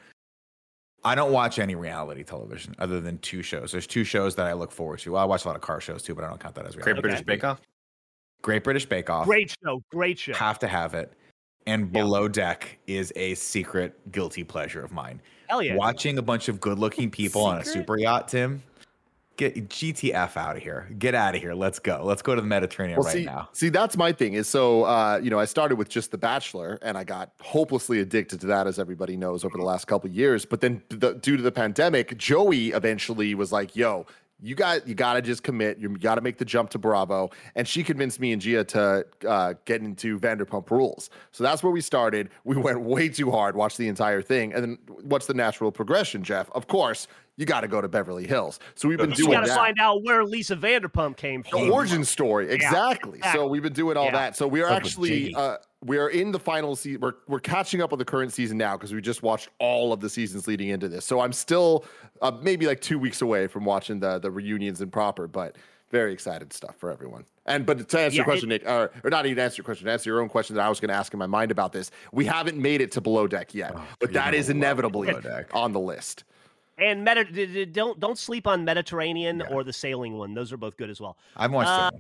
I don't watch any reality television other than 2 shows. There's 2 shows that I look forward to. Well, I watch a lot of car shows too, but I don't count that as reality. Great British Bake Off. Great British Bake Off. Great show. Have to have it. And Below Deck is a secret guilty pleasure of mine. Hell yeah. Watching a bunch of good-looking people on a super yacht, Tim. Get GTF out of here. Get out of here. Let's go. Let's go to the Mediterranean now. See, that's my thing is so, I started with just The Bachelor and I got hopelessly addicted to that, as everybody knows, over the last couple of years. But then due to the pandemic, Joey eventually was like, yo, you got to just commit. You got to make the jump to Bravo. And she convinced me and Gia to get into Vanderpump Rules. So that's where we started. We went way too hard, watched the entire thing. And then what's the natural progression, Jeff? Of course, you got to go to Beverly Hills. So we've been doing that. You got to find out where Lisa Vanderpump came from. The origin story. Exactly. So we've been doing all that. So we are actually, we are in the final season. We're catching up with the current season now because we just watched all of the seasons leading into this. So I'm still maybe like 2 weeks away from watching the reunions in proper, but very excited stuff for everyone. But to answer your question, Nick, or not even answer your question, answer your own question that I was going to ask in my mind about this. We haven't made it to Below Deck yet, but that is inevitably on the list. And don't sleep on Mediterranean or the sailing one. Those are both good as well. I've watched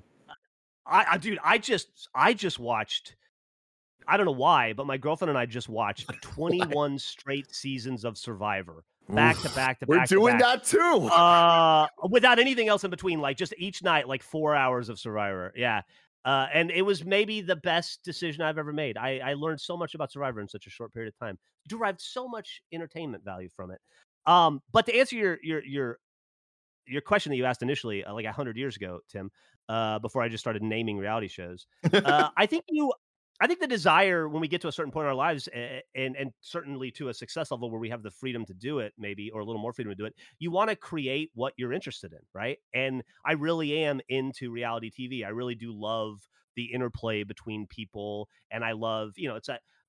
I just watched. I don't know why, but my girlfriend and I just watched 21 straight seasons of Survivor. Back to back to back. We're doing that too. Without anything else in between, like just each night, like 4 hours of Survivor. Yeah. And it was maybe the best decision I've ever made. I learned so much about Survivor in such a short period of time, derived so much entertainment value from it. But to answer your question that you asked initially, like 100 years ago, Tim, before I just started naming reality shows, I think the desire when we get to a certain point in our lives, and certainly to a success level where we have the freedom to do it, maybe, or a little more freedom to do it, you want to create what you're interested in, right? And I really am into reality TV. I really do love the interplay between people, and I love, it's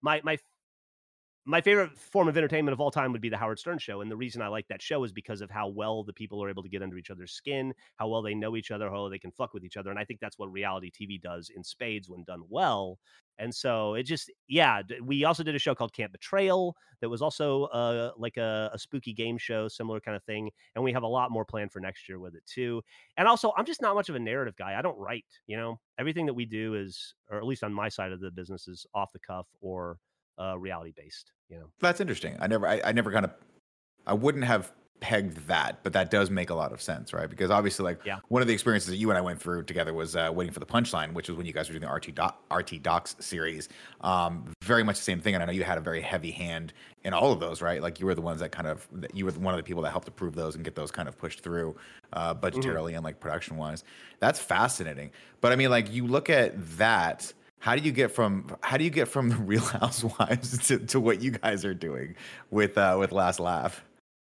my favorite form of entertainment of all time would be the Howard Stern show. And the reason I like that show is because of how well the people are able to get under each other's skin, how well they know each other, how well they can fuck with each other. And I think that's what reality TV does in spades when done well. And so it just, we also did a show called Camp Betrayal that was also like a spooky game show, similar kind of thing. And we have a lot more planned for next year with it too. And also, I'm just not much of a narrative guy. I don't write, everything that we do is, or at least on my side of the business, is off the cuff or reality based. That's interesting. I wouldn't have pegged that, but that does make a lot of sense, right? Because obviously, one of the experiences that you and I went through together was Waiting for the Punchline, which was when you guys were doing the RT Docs series. Very much the same thing, and I know you had a very heavy hand in all of those, right? Like you were the ones that you were one of the people that helped approve those and get those kind of pushed through budgetarily and like production wise. That's fascinating. But I mean, like you look at that. How do you get from the Real Housewives to what you guys are doing with Last Laugh?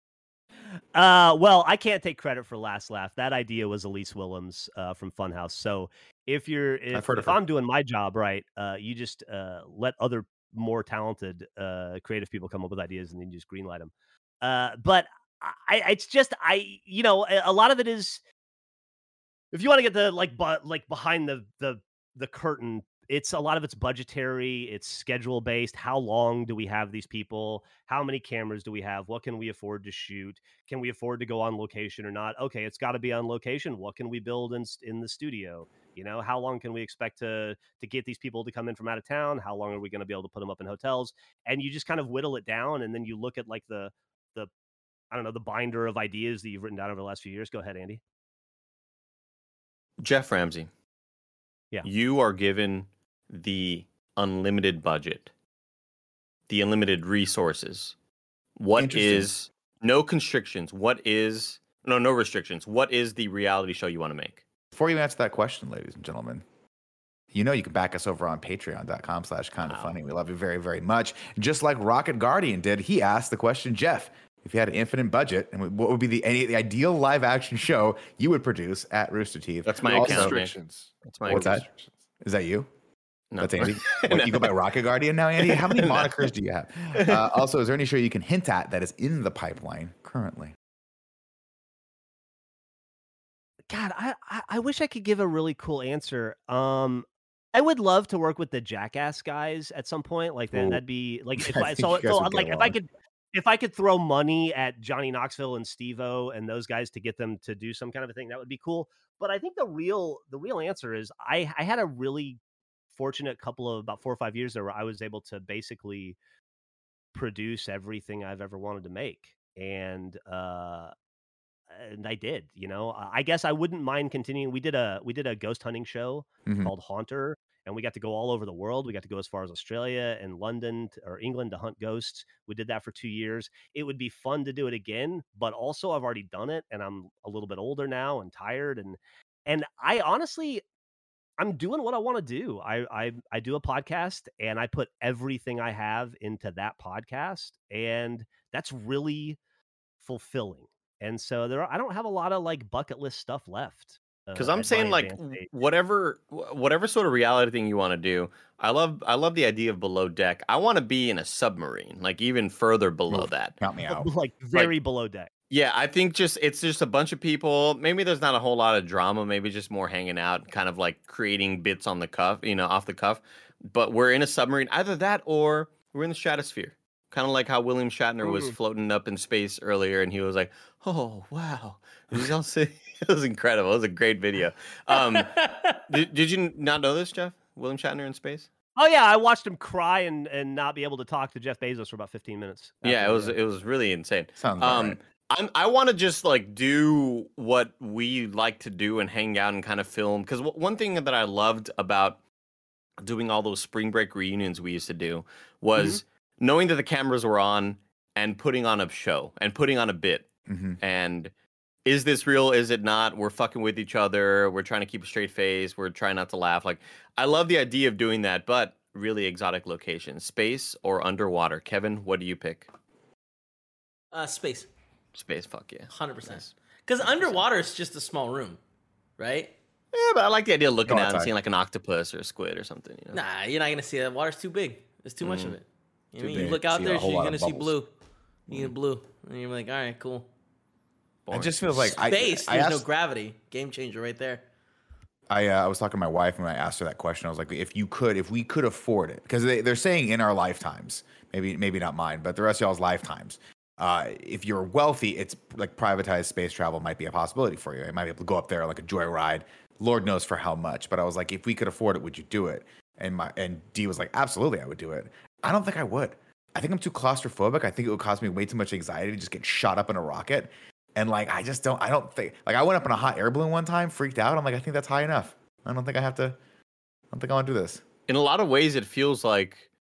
Well, I can't take credit for Last Laugh. That idea was Elise Willems from Funhouse. So if I'm doing my job right, you just let other more talented creative people come up with ideas and then you just greenlight them. But a lot of it is, if you want to get the behind the curtain. A lot of it's budgetary, it's schedule based. How long do we have these people? How many cameras do we have? What can we afford to shoot? Can we afford to go on location or not? Okay, it's got to be on location. What can we build in the studio? How long can we expect to get these people to come in from out of town? How long are we going to be able to put them up in hotels? And you just kind of whittle it down, and then you look at like the binder of ideas that you've written down over the last few years. Go ahead, Andy. Jeff Ramsey. Yeah. You are given the unlimited budget, the unlimited resources. What is no constrictions? No restrictions? What is the reality show you want to make? Before you answer that question, ladies and gentlemen, you can back us over on patreon.com/kindafunny. We love you very, very much. Just like Rocket Guardian did, he asked the question, Jeff, if you had an infinite budget, and what would be the ideal live action show you would produce at Rooster Teeth? That's my account. That's my account. Is that you? No. That's Andy. You go by Rocket Guardian now, Andy? How many monikers do you have? Also, is there any show you can hint at that is in the pipeline currently? God, I wish I could give a really cool answer. I would love to work with the Jackass guys at some point. Like that'd be like if I could throw money at Johnny Knoxville and Steve-O and those guys to get them to do some kind of a thing, that would be cool. But I think the real answer is I had a really fortunate couple of about 4 or 5 years there where I was able to basically produce everything I've ever wanted to make. And I did, I guess I wouldn't mind continuing. We did a ghost hunting show called Haunter, and we got to go all over the world. We got to go as far as Australia and London or England to hunt ghosts. We did that for 2 years. It would be fun to do it again, but also I've already done it and I'm a little bit older now and tired. And I honestly, I'm doing what I want to do. I do a podcast and I put everything I have into that podcast, and that's really fulfilling. And so I don't have a lot of like bucket list stuff left. Because I'm saying like whatever sort of reality thing you want to do, I love the idea of below deck. I want to be in a submarine, like even further below that. Count me out. Like very below deck. Yeah, I think it's just a bunch of people. Maybe there's not a whole lot of drama. Maybe just more hanging out, kind of like creating bits on the cuff, off the cuff. But we're in a submarine, either that or we're in the stratosphere. Kind of like how William Shatner was floating up in space earlier, and he was like, "Oh wow, it was incredible. It was a great video." Did you not know this, Jeff? William Shatner in space? Oh yeah, I watched him cry and not be able to talk to Jeff Bezos for about 15 minutes. Yeah, it was really insane. Sounds right. I want to just like do what we like to do and hang out and kind of film. Because one thing that I loved about doing all those spring break reunions we used to do was knowing that the cameras were on and putting on a show and putting on a bit. And is this real? Is it not? We're fucking with each other. We're trying to keep a straight face. We're trying not to laugh. Like, I love the idea of doing that, but really exotic locations, space or underwater. Kevin, what do you pick? Space. Space, fuck yeah. 100%. Because underwater is just a small room, right? Yeah, but I like the idea of looking out and seeing like an octopus or a squid or something. You know? Nah, you're not going to see that. Water's too big. There's too much of it. You know, you look out See there, a whole you're lot going of to see bubbles. blue. You get blue. And you're like, all right, cool. It just feels like Space, I there's no asked, gravity. Game changer right there. I was talking to my wife and I asked her that question. I was like, if we could afford it, because they're saying in our lifetimes, maybe not mine, but the rest of y'all's lifetimes. If you're wealthy, it's like privatized space travel might be a possibility for you. You might be able to go up there like a joyride. Lord knows for how much. But I was like, if we could afford it, would you do it? And Dee was like, absolutely, I would do it. I don't think I would. I think I'm too claustrophobic. I think it would cause me way too much anxiety to just get shot up in a rocket. And like, I don't think, like, I went up in a hot air balloon one time, freaked out. I'm like, I think that's high enough. I don't think I want to do this. In a lot of ways, it feels like,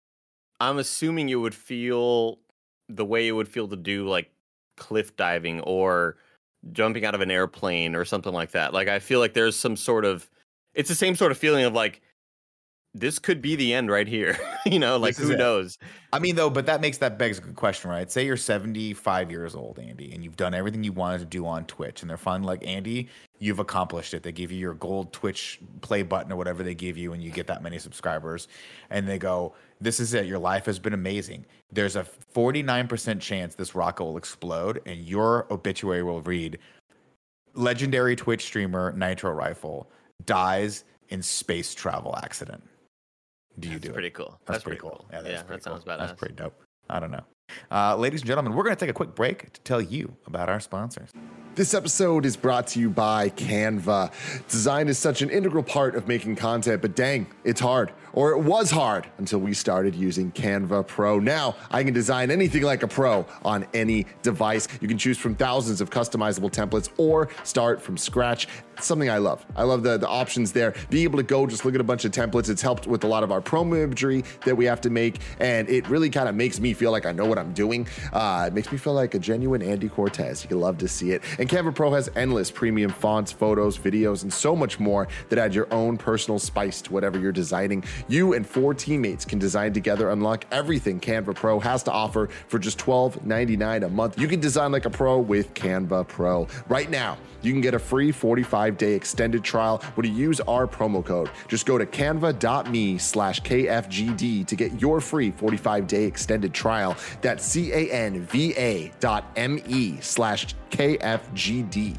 I'm assuming you would feel the way it would feel to do like cliff diving or jumping out of an airplane or something like that. Like, I feel like there's some sort of, it's the same sort of feeling of like, this could be the end right here. You know, like, who knows? I mean, though, but that begs a good question, right? Say you're 75 years old, Andy, and you've done everything you wanted to do on Twitch, and they're finally like, Andy, you've accomplished it. They give you your gold Twitch play button or whatever they give you, and you get that many subscribers. And they go, this is it. Your life has been amazing. There's a 49% chance this rocket will explode, and your obituary will read, legendary Twitch streamer Nitro Rifle dies in space travel accident. Do you do it? Pretty cool. That's pretty cool. Yeah, that sounds badass. That's pretty dope. I don't know. Ladies and gentlemen, we're going to take a quick break to tell you about our sponsors. This episode is brought to you by Canva. Design is such an integral part of making content, but dang, it's hard. Or it was hard until we started using Canva Pro. Now I can design anything like a pro on any device. You can choose from thousands of customizable templates or start from scratch. It's something I love. I love the options there. Being able to go just look at a bunch of templates. It's helped with a lot of our promo imagery that we have to make, and it really kind of makes me feel like I know what I'm doing. It makes me feel like a genuine Andy Cortez. You can love to see it. And Canva Pro has endless premium fonts, photos, videos, and so much more that add your own personal spice to whatever you're designing. You and 4 teammates can design together, unlock everything Canva Pro has to offer for just $12.99 a month. You can design like a pro with Canva Pro. Right now, you can get a free 45-day extended trial when you use our promo code. Just go to canva.me/KFGD to get your free 45-day extended trial. That's canva.me/KFGD.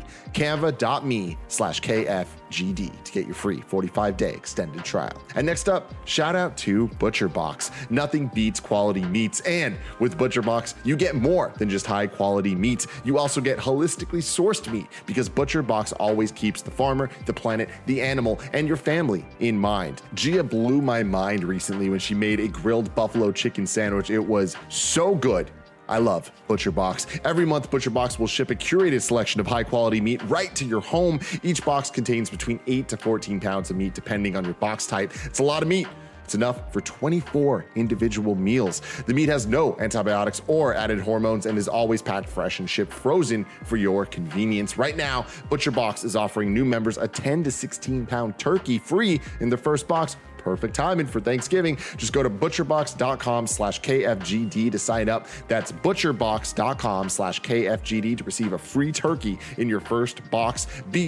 Canva.me/KFGD to get your free 45-day extended trial. And next up, shout out to ButcherBox. Nothing beats quality meats. And with ButcherBox, you get more than just high quality meat. You also get holistically sourced meat because ButcherBox always keeps the farmer, the planet, the animal, and your family in mind. Gia blew my mind recently when she made a grilled buffalo chicken sandwich. It was so good. I love ButcherBox. Every month, ButcherBox will ship a curated selection of high-quality meat right to your home. Each box contains between 8 to 14 pounds of meat, depending on your box type. It's a lot of meat. It's enough for 24 individual meals. The meat has no antibiotics or added hormones and is always packed fresh and shipped frozen for your convenience. Right now, ButcherBox is offering new members a 10 to 16 pound turkey free in their first box. Perfect timing for Thanksgiving. Just go to butcherbox.com/KFGD to sign up. That's butcherbox.com/KFGD to receive a free turkey in your first box.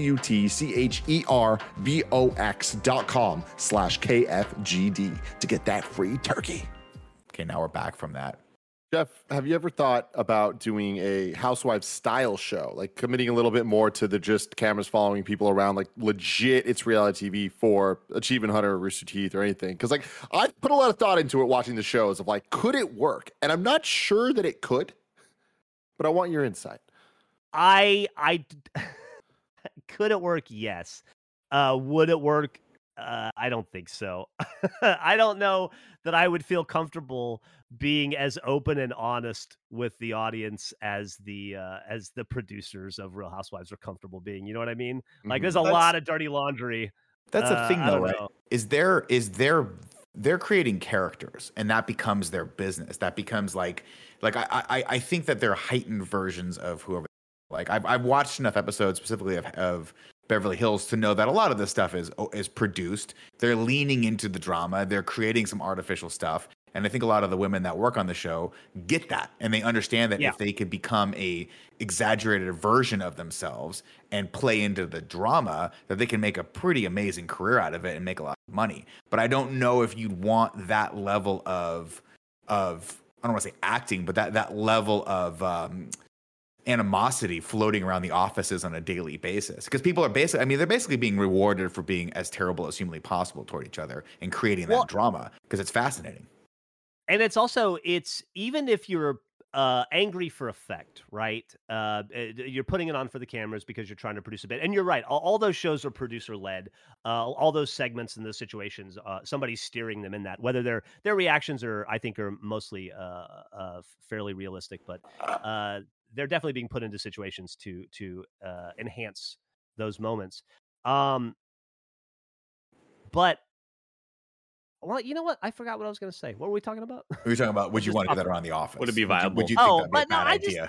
butcherbox.com/KFGD to get that free turkey. Okay, now we're back from that. Jeff, have you ever thought about doing a Housewives style show, like committing a little bit more to the just cameras following people around, like legit it's reality TV for Achievement Hunter or Rooster Teeth or anything? Because like I've put a lot of thought into it watching the shows of like, could it work? And I'm not sure that it could, but I want your insight. I could it work? Yes. Would it work I don't think so. I don't know that I would feel comfortable being as open and honest with the audience as the producers of Real Housewives are comfortable being. You know what I mean? Like, there's a lot of dirty laundry. That's the thing, though, right? Know. Is they're creating characters, and that becomes their business. That becomes like I think that they're heightened versions of whoever. Like I've watched enough episodes specifically of Beverly Hills to know that a lot of this stuff is produced. They're leaning into the drama. They're creating some artificial stuff. And I think a lot of the women that work on the show get that, and they understand that if they could become a exaggerated version of themselves and play into the drama, that they can make a pretty amazing career out of it and make a lot of money. But I don't know if you'd want that level of I don't want to say acting, but that level of animosity floating around the offices on a daily basis, because people are they're basically being rewarded for being as terrible as humanly possible toward each other and creating that drama because it's fascinating. And it's even if you're angry for effect, right? You're putting it on for the cameras because you're trying to produce a bit. And you're right. All those shows are producer led. All those segments and those situations, somebody's steering them in that. Whether their reactions are mostly fairly realistic, but they're definitely being put into situations to enhance those moments. But. Well, you know what? I forgot what I was going to say. What were we talking about? We were talking about would you want to do that around the office? Would it be viable? Would you think that'd be a bad idea?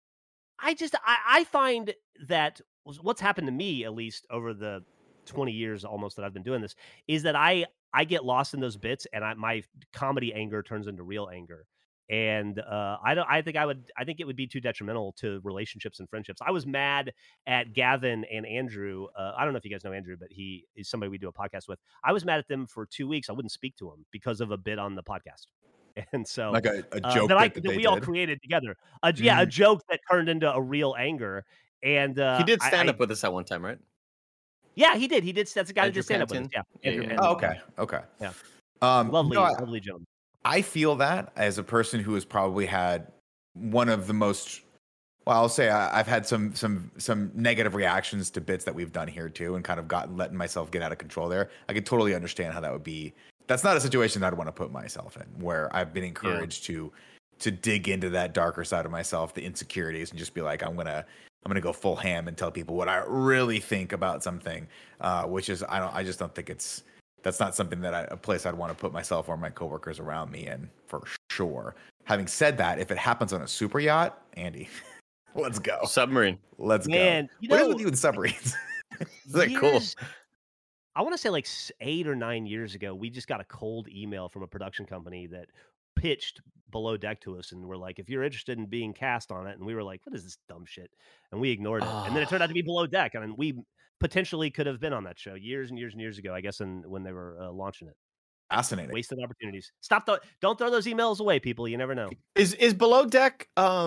I find that what's happened to me, at least over the 20 years almost that I've been doing this, is that I get lost in those bits, and my comedy anger turns into real anger. And I think it would be too detrimental to relationships and friendships. I was mad at Gavin and Andrew. I don't know if you guys know Andrew, but he is somebody we do a podcast with. I was mad at them for 2 weeks. I wouldn't speak to him because of a bit on the podcast. And so like a joke that we all created together. A joke that turned into a real anger. And he did stand up with us at one time, right? Yeah, he did. That's the guy who did stand up with us. Yeah. Andrew. Oh, okay. Yeah. Lovely gentleman. I feel that as a person who has probably had one of the most, well, I'll say I've had some negative reactions to bits that we've done here too, and kind of letting myself get out of control there. I could totally understand how that would be. That's not a situation that I'd want to put myself in, where I've been encouraged to dig into that darker side of myself, the insecurities, and just be like, I'm gonna go full ham and tell people what I really think about something, which is I just don't think that's not something a place I'd want to put myself or my coworkers around me in, for sure. Having said that, if it happens on a super yacht, Andy, let's go. Submarine. Let's go. What is with you with submarines? Is that cool? I want to say like 8 or 9 years ago, we just got a cold email from a production company that pitched Below Deck to us, and we're like, if you're interested in being cast on it, and we were like, what is this dumb shit? And we ignored it. And then it turned out to be Below Deck, and we potentially could have been on that show years and years and years ago, I guess, when they were launching it. Fascinating. Wasted opportunities. Don't throw those emails away, people. You never know. Is Below Deck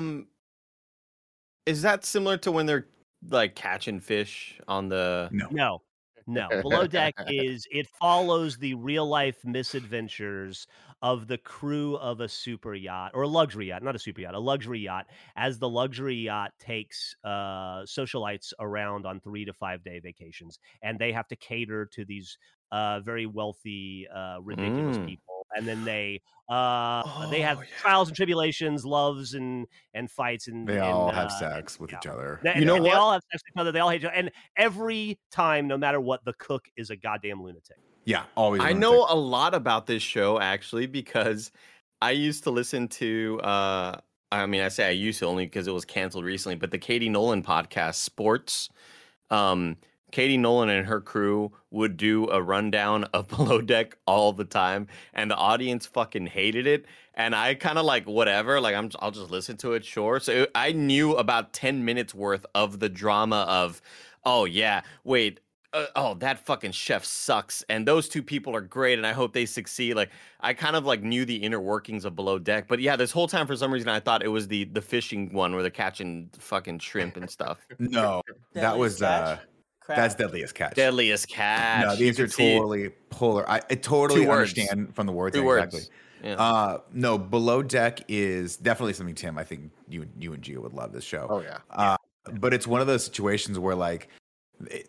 is that similar to when they're like catching fish on the No. Below Deck it follows the real life misadventures of the crew of a super yacht, or a luxury yacht, not a super yacht, a luxury yacht, as the luxury yacht takes socialites around on 3 to 5 day vacations, and they have to cater to these very wealthy, ridiculous people, and then they have trials and tribulations, loves and fights, and they all have sex with each other. They all have sex with each other. They all hate each other, and every time, no matter what, the cook is a goddamn lunatic. Yeah, always. I know a lot about this show actually, because I used to listen to. I say I used to only because it was canceled recently, but the Katie Nolan podcast, Sports. Katie Nolan and her crew would do a rundown of Below Deck all the time, and the audience fucking hated it. And I kind of like, whatever, like I'll just listen to it, sure. So I knew about 10 minutes worth of the drama of, oh yeah, wait, that fucking chef sucks, and those two people are great, and I hope they succeed. Like, I kind of like knew the inner workings of Below Deck, but yeah, this whole time for some reason I thought it was the fishing one where they're catching fucking shrimp and stuff. No, that was that's Deadliest Catch. Deadliest Catch. No, these are totally polar. I totally understand from the words. Exactly. Yeah. No, Below Deck is definitely something, Tim, I think you and Gio would love this show. Oh yeah. But it's one of those situations where like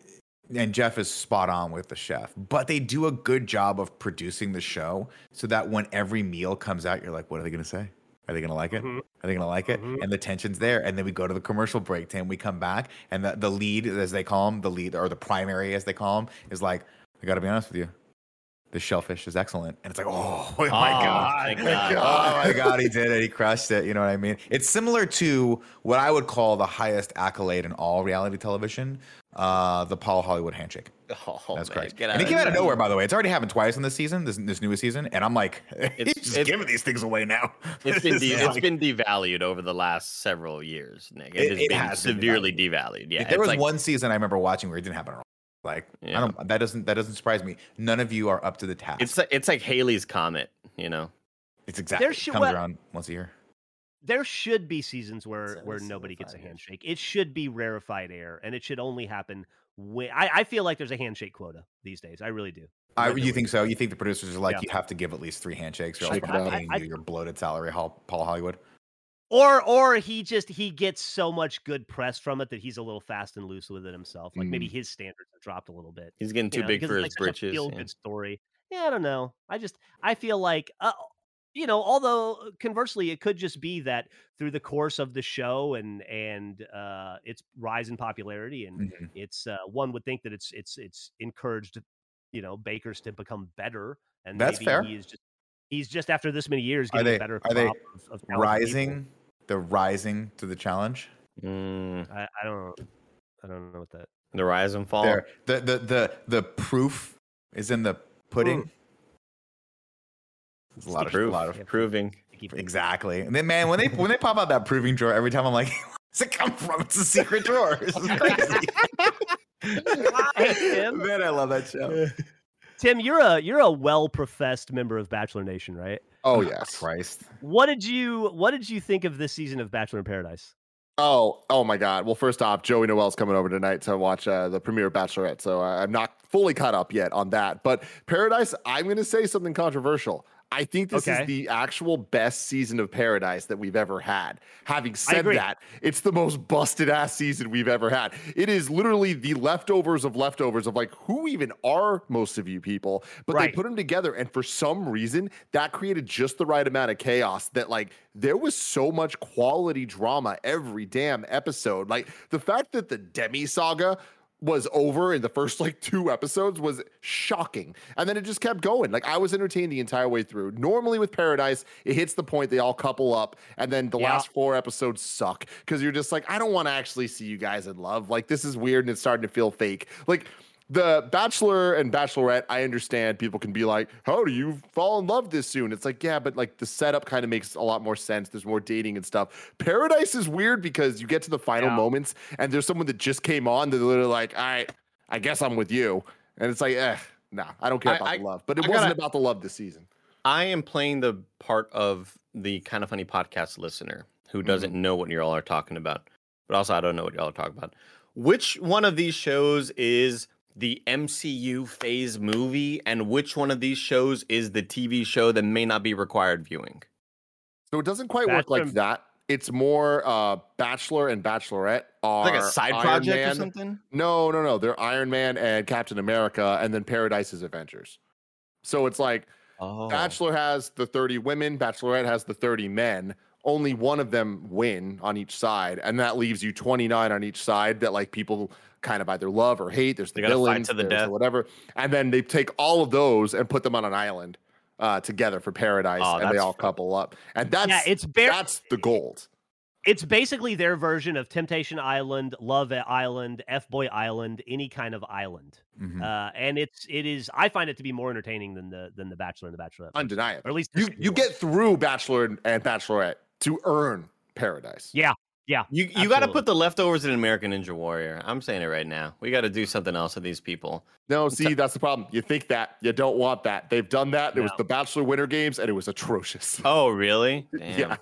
And Jeff is spot on with the chef, but they do a good job of producing the show so that when every meal comes out, you're like, what are they going to say? Are they going to like it? Are they going to like it? And the tension's there. And then we go to the commercial break, Tim. We come back, and the lead, as they call him, the lead or the primary, as they call him, is like, I got to be honest with you. The shellfish is excellent. And it's like, oh my God. Thank God. Oh my God, he did it. He crushed it. You know what I mean? It's similar to what I would call the highest accolade in all reality television, the Paul Hollywood handshake. Oh, that's man, correct. And it came out of nowhere, by the way. It's already happened twice in this season, this newest season. And I'm like, he's just giving these things away now. It's been devalued over the last several years, Nick. It has been severely devalued. Yeah, there was one season I remember watching where it didn't happen at all. Like, yeah. That doesn't surprise me. None of you are up to the task. It's like Halley's Comet, you know. It's exactly comes around once a year. There should be seasons where nobody gets a handshake. It should be rarefied air, and it should only happen when I feel like there's a handshake quota these days. I really do. You think so? You think the producers are like, you have to give at least 3 handshakes, or else I'm paying you your bloated salary, Paul Hollywood? Or he gets so much good press from it that he's a little fast and loose with it himself. Like maybe his standards have dropped a little bit. He's getting too big for his britches. Good story. Yeah, I don't know. I feel like although conversely, it could just be that through the course of the show and its rise in popularity, and it's one would think that it's encouraged, bakers to become better. And that's maybe fair. He's just after this many years getting a better crop of rising? People. They're rising to the challenge. I don't know what that. The rise and fall. The proof is in the pudding. There's a lot of proving. Exactly. And then, man, when they pop out that proving drawer every time, I'm like, where's it come from? It's a secret drawer. This is crazy. Hey, Tim. Man, I love that show. Tim, you're a well-professed member of Bachelor Nation, right? Oh yes. Christ. What did you think of this season of Bachelor in Paradise? Oh my God. Well, first off, Joey Noel's coming over tonight to watch the premiere of Bachelorette, so I'm not fully caught up yet on that. But Paradise, I'm going to say something controversial. I think this is the actual best season of Paradise that we've ever had. Having said that, it's the most busted ass season we've ever had. It is literally the leftovers of like, who even are most of you people? But they put them together, and for some reason, that created just the right amount of chaos that, like, there was so much quality drama every damn episode. Like, the fact that the Demi saga was over in the first 2 episodes was shocking. And then it just kept going. Like, I was entertained the entire way through. Normally with Paradise, it hits the point they all couple up, and then the last 4 episodes suck because you're just like, I don't want to actually see you guys in love. Like, this is weird and it's starting to feel fake. Like, the Bachelor and Bachelorette, I understand people can be like, how do you fall in love this soon? It's like, yeah, but the setup kind of makes a lot more sense. There's more dating and stuff. Paradise is weird because you get to the final moments and there's someone that just came on that literally like, I guess I'm with you. And it's like, nah, I don't care about the love. But it wasn't about the love this season. I am playing the part of the Kind of Funny podcast listener who doesn't know what y'all are talking about. But also, I don't know what y'all are talking about. Which one of these shows is the MCU phase movie, and which one of these shows is the TV show that may not be required viewing? So it doesn't quite work like that. It's more Bachelor and Bachelorette are like a side project or something? No. They're Iron Man and Captain America, and then Paradise is Avengers. So it's like Bachelor has the 30 women, Bachelorette has the 30 men. Only one of them win on each side, and that leaves you 29 on each side that people kind of either love or hate. There's the villains, there's whatever, and then they take all of those and put them on an island together for Paradise, and they all couple up, and that's the gold. It's basically their version of Temptation Island, Love Island, F-Boy Island, any kind of island, and it is. I find it to be more entertaining than the Bachelor and the Bachelorette. Undeniable. Or at least you get through Bachelor and Bachelorette to earn Paradise. Yeah. You got to put the leftovers in American Ninja Warrior. I'm saying it right now. We got to do something else with these people. No, see, that's the problem. You think that. You don't want that. They've done that. No. It was the Bachelor Winter Games, and it was atrocious. Oh, really? Damn. Yeah.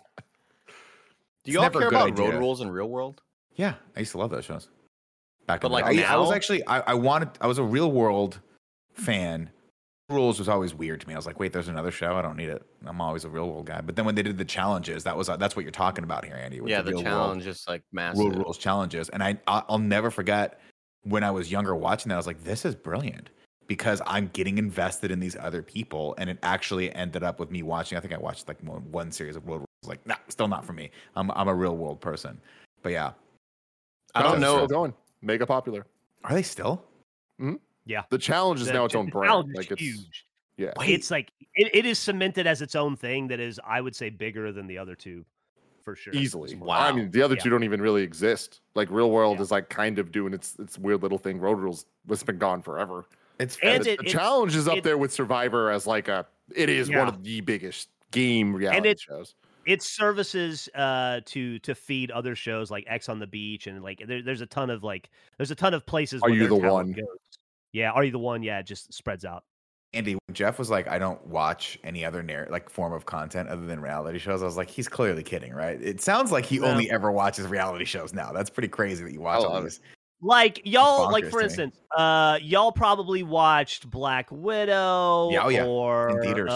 Do you all care about Road Rules in Real World? Yeah, I used to love those shows. But now? I was actually, I was a Real World fan. Rules was always weird to me. I was like, wait, there's another show? I don't need it. I'm always a Real World guy. But then when they did the challenges, that's what you're talking about here, Andy. Yeah, the challenge is massive. Real Rules challenges. And I'll never forget when I was younger watching that, I was like, this is brilliant because I'm getting invested in these other people. And it actually ended up with me watching. I think I watched like one series of World War. I was like, nah, still not for me. I'm a real world person. But yeah. I don't know. Still going. Mega popular. Are they still? Mm-hmm. Yeah. The challenge is now its own brand. Like it's huge. Yeah. It's like it is cemented as its own thing that is, I would say, bigger than the other two. For sure. Easily. Wow. I mean, the other two don't even really exist. Like Real World is like kind of doing its weird little thing. Road Rules has been gone forever. The challenge is up there with Survivor as like it is one of the biggest game reality shows. It services to feed other shows like X on the Beach and like there's a ton of places. Are You the One? Goes. Yeah, Are You the One? Yeah, it just spreads out. Andy, when Jeff was like, I don't watch any other form of content other than reality shows, I was like, he's clearly kidding, right? It sounds like he only ever watches reality shows now. That's pretty crazy that you watch all these. Like y'all, like for instance, y'all probably watched Black Widow or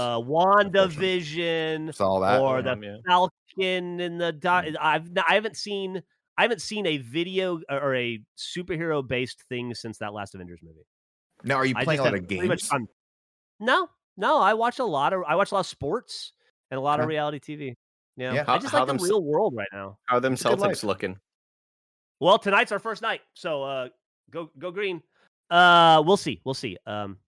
WandaVision, saw that, or the Falcon and the. I haven't seen a video or a superhero based thing since that last Avengers movie. Now, are you playing a lot of games? No. I watch a lot of sports and a lot of reality TV. Yeah. I just like the real world right now. How are them Celtics looking? Well, tonight's our first night, so go green. We'll see. We'll see.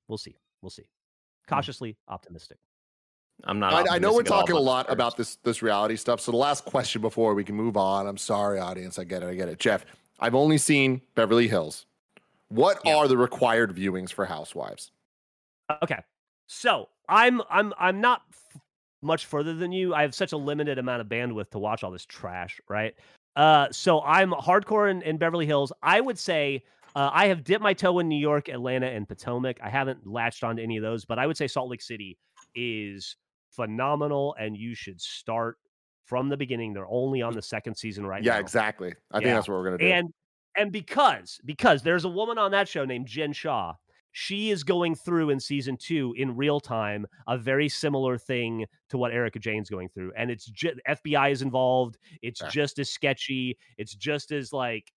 Cautiously optimistic. I'm not. I know we're talking a lot about this reality stuff. So the last question before we can move on. I'm sorry, audience. I get it. Jeff, I've only seen Beverly Hills. What are the required viewings for Housewives? Okay. So I'm not much further than you. I have such a limited amount of bandwidth to watch all this trash, right? So I'm hardcore in Beverly Hills. I would say I have dipped my toe in New York, Atlanta, and Potomac. I haven't latched onto any of those, but I would say Salt Lake City is phenomenal, and you should start from the beginning. They're only on the second season right now. Yeah, exactly. I think that's what we're gonna do. And because there's a woman on that show named Jen Shaw. She is going through in season 2 in real time a very similar thing to what Erika Jayne's going through, and it's FBI is involved. It's just as sketchy. It's just as like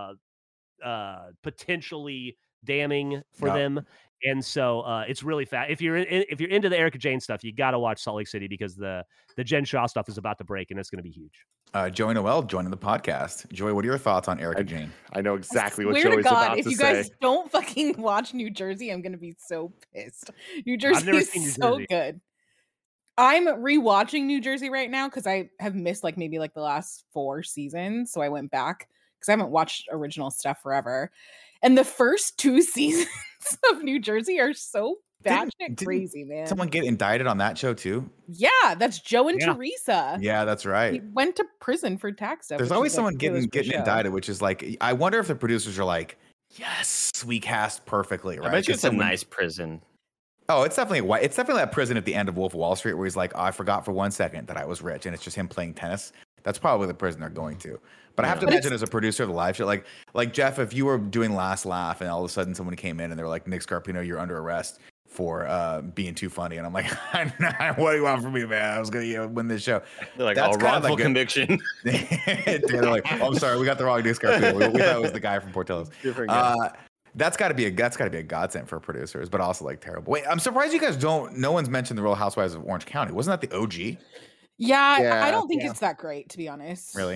potentially damning for them. And so it's really fast. If you're into the Erika Jayne stuff, you got to watch Salt Lake City because the Jen Shaw stuff is about to break, and it's going to be huge. Joey Noel joining the podcast. Joey, what are your thoughts on Erika Jayne? I know exactly what Joey's about to say. If you guys don't fucking watch New Jersey, I'm going to be so pissed. New Jersey is so good. I'm rewatching New Jersey right now because I have missed maybe the last 4 seasons. So I went back because I haven't watched original stuff forever. And the first 2 seasons of New Jersey are so batshit crazy, man. Someone get indicted on that show too? Yeah, that's Joe and Teresa. Yeah, that's right. He went to prison for tax stuff. There's always someone getting indicted, which is I wonder if the producers are like, yes, we cast perfectly, right? I bet you it's a nice prison. Oh, it's definitely that prison at the end of Wolf of Wall Street where he's like, I forgot for 1 second that I was rich, and it's just him playing tennis. That's probably the prison they're going to. But I have to imagine as a producer of the live show, like Jeff, if you were doing Last Laugh and all of a sudden someone came in and they were like, Nick Scarpino, you're under arrest for being too funny, and I'm like, what do you want from me, man? I was gonna win this show. They're like, that's wrongful conviction. They're like, oh, I'm sorry, we got the wrong Nick Scarpino. We thought it was the guy from Portillo's. That's got to be a godsend for producers, but also terrible. Wait, I'm surprised you guys no one's mentioned the Real Housewives of Orange County. Wasn't that the OG? Yeah, I don't think it's that great, to be honest. Really?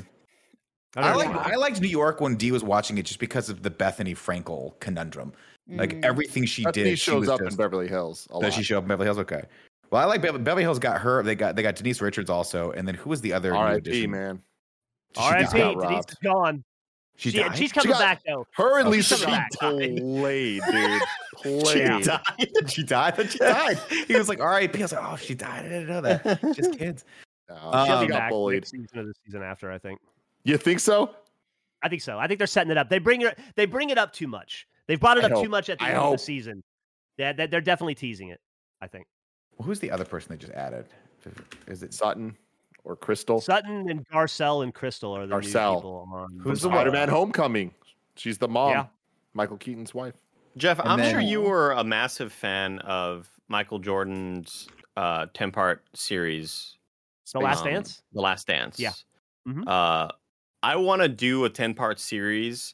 I liked New York when Dee was watching it just because of the Bethany Frankel conundrum. Everything she did, shows up in Beverly Hills. Does she show up in Beverly Hills? Okay. Well, I like Beverly Hills. Got her. They got Denise Richards also, and then who was the other? R.I.P. man. R.I.P. Denise is gone. She's coming back though. Her and Lisa played, dude. Played. She died. She died. He was like, R.I.P. I was like, oh, she died. I didn't know that. Just kids. She'll be back next season or the season after, I think. You think so? I think so. I think they're setting it up. They bring it up too much. They've brought it up too much at the end of the season. Yeah, they're definitely teasing it, I think. Well, who's the other person they just added? Is it Sutton or Crystal? Sutton and Garcelle and Crystal are the new people on. Who's the Spider-Man Homecoming? She's the mom. Yeah. Michael Keaton's wife. Jeff, I'm sure you were a massive fan of Michael Jordan's 10-part series. The Last Dance? The Last Dance. Yeah. Mm-hmm. I want to do a 10-part series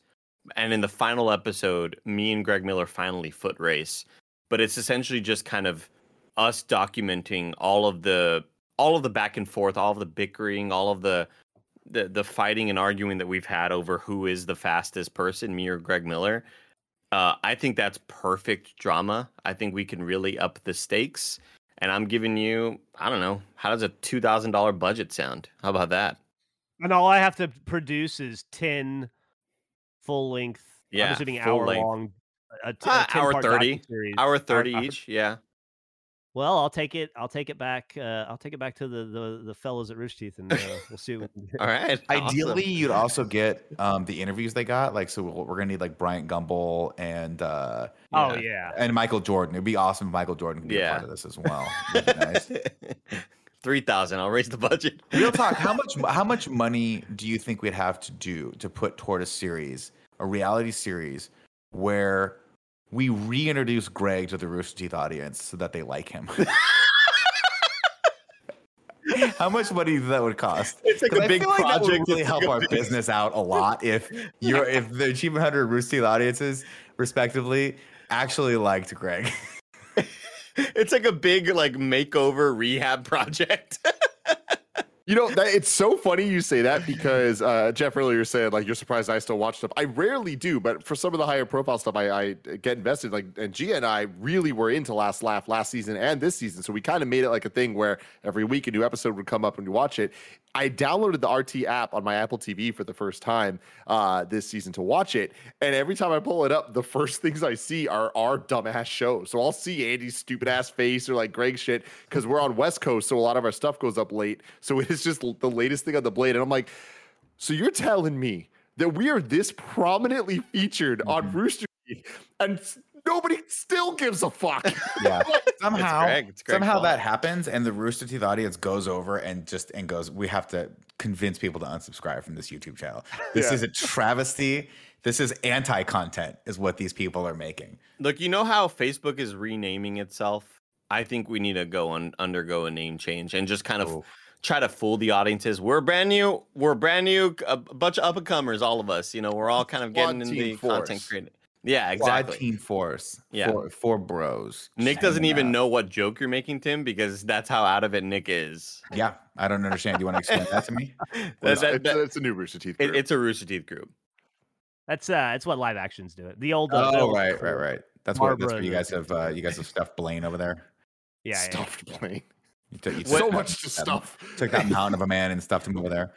And in the final episode, me and Greg Miller finally foot race. But it's essentially just kind of us documenting all of the back and forth, all of the bickering, all of the fighting and arguing that we've had over who is the fastest person, me or Greg Miller. I think that's perfect drama. I think we can really up the stakes. And I'm giving you, I don't know, how does a $2,000 budget sound? How about that? And all I have to produce is 10 full-length, I'm assuming hour-long, hour 30, hour 30 each, yeah. Well, I'll take it back. I'll take it back to the fellows at Rooster Teeth, and we'll see. All right. Ideally, you'd also get the interviews they got. Like, so we're gonna need like Bryant Gumbel and and Michael Jordan. It'd be awesome if Michael Jordan could be a part of this as well. That'd be nice. 3,000. I'll raise the budget. Real talk. How much money do you think we'd have to do to put toward a reality series where we reintroduce Greg to the Rooster Teeth audience so that they like him? How much money that would cost? It's like a big project. That would really help our business out a lot if the Achievement Hunter and Rooster Teeth audiences, respectively, actually liked Greg. It's like a big makeover rehab project. You know, it's so funny you say that because Jeff earlier said, you're surprised I still watch stuff. I rarely do, but for some of the higher profile stuff, I get invested. And Gia and I really were into Last Laugh last season and this season. So we kind of made it like a thing where every week a new episode would come up and we watch it. I downloaded the RT app on my Apple TV for the first time this season to watch it. And every time I pull it up, the first things I see are our dumbass shows. So I'll see Andy's stupid ass face or Greg's shit because we're on West Coast. So a lot of our stuff goes up late. So it's just the latest thing on the blade. And I'm like, so you're telling me that we are this prominently featured on Rooster Teeth and nobody still gives a fuck? Yeah. Somehow it's Greg that happens, and the Rooster Teeth audience goes over and goes, we have to convince people to unsubscribe from this YouTube channel. This is a travesty. This is anti-content, is what these people are making. Look, you know how Facebook is renaming itself? I think we need to undergo a name change and just kind of try to fool the audiences. We're brand new, a bunch of up-and-comers, all of us. We're all kind of getting into the content creating. Yeah, exactly. Team Force. Yeah. Four bros. Nick doesn't even know what joke you're making, Tim, because that's how out of it Nick is. Yeah, I don't understand. Do you want to explain that to me? It's a new Rooster Teeth group. It's a Rooster Teeth group. That's what live actions do. The old. Right. That's what you guys have stuffed Blaine over there. Yeah, stuffed Blaine. You took so much to stuff. Took that mountain of a man and stuffed him over there.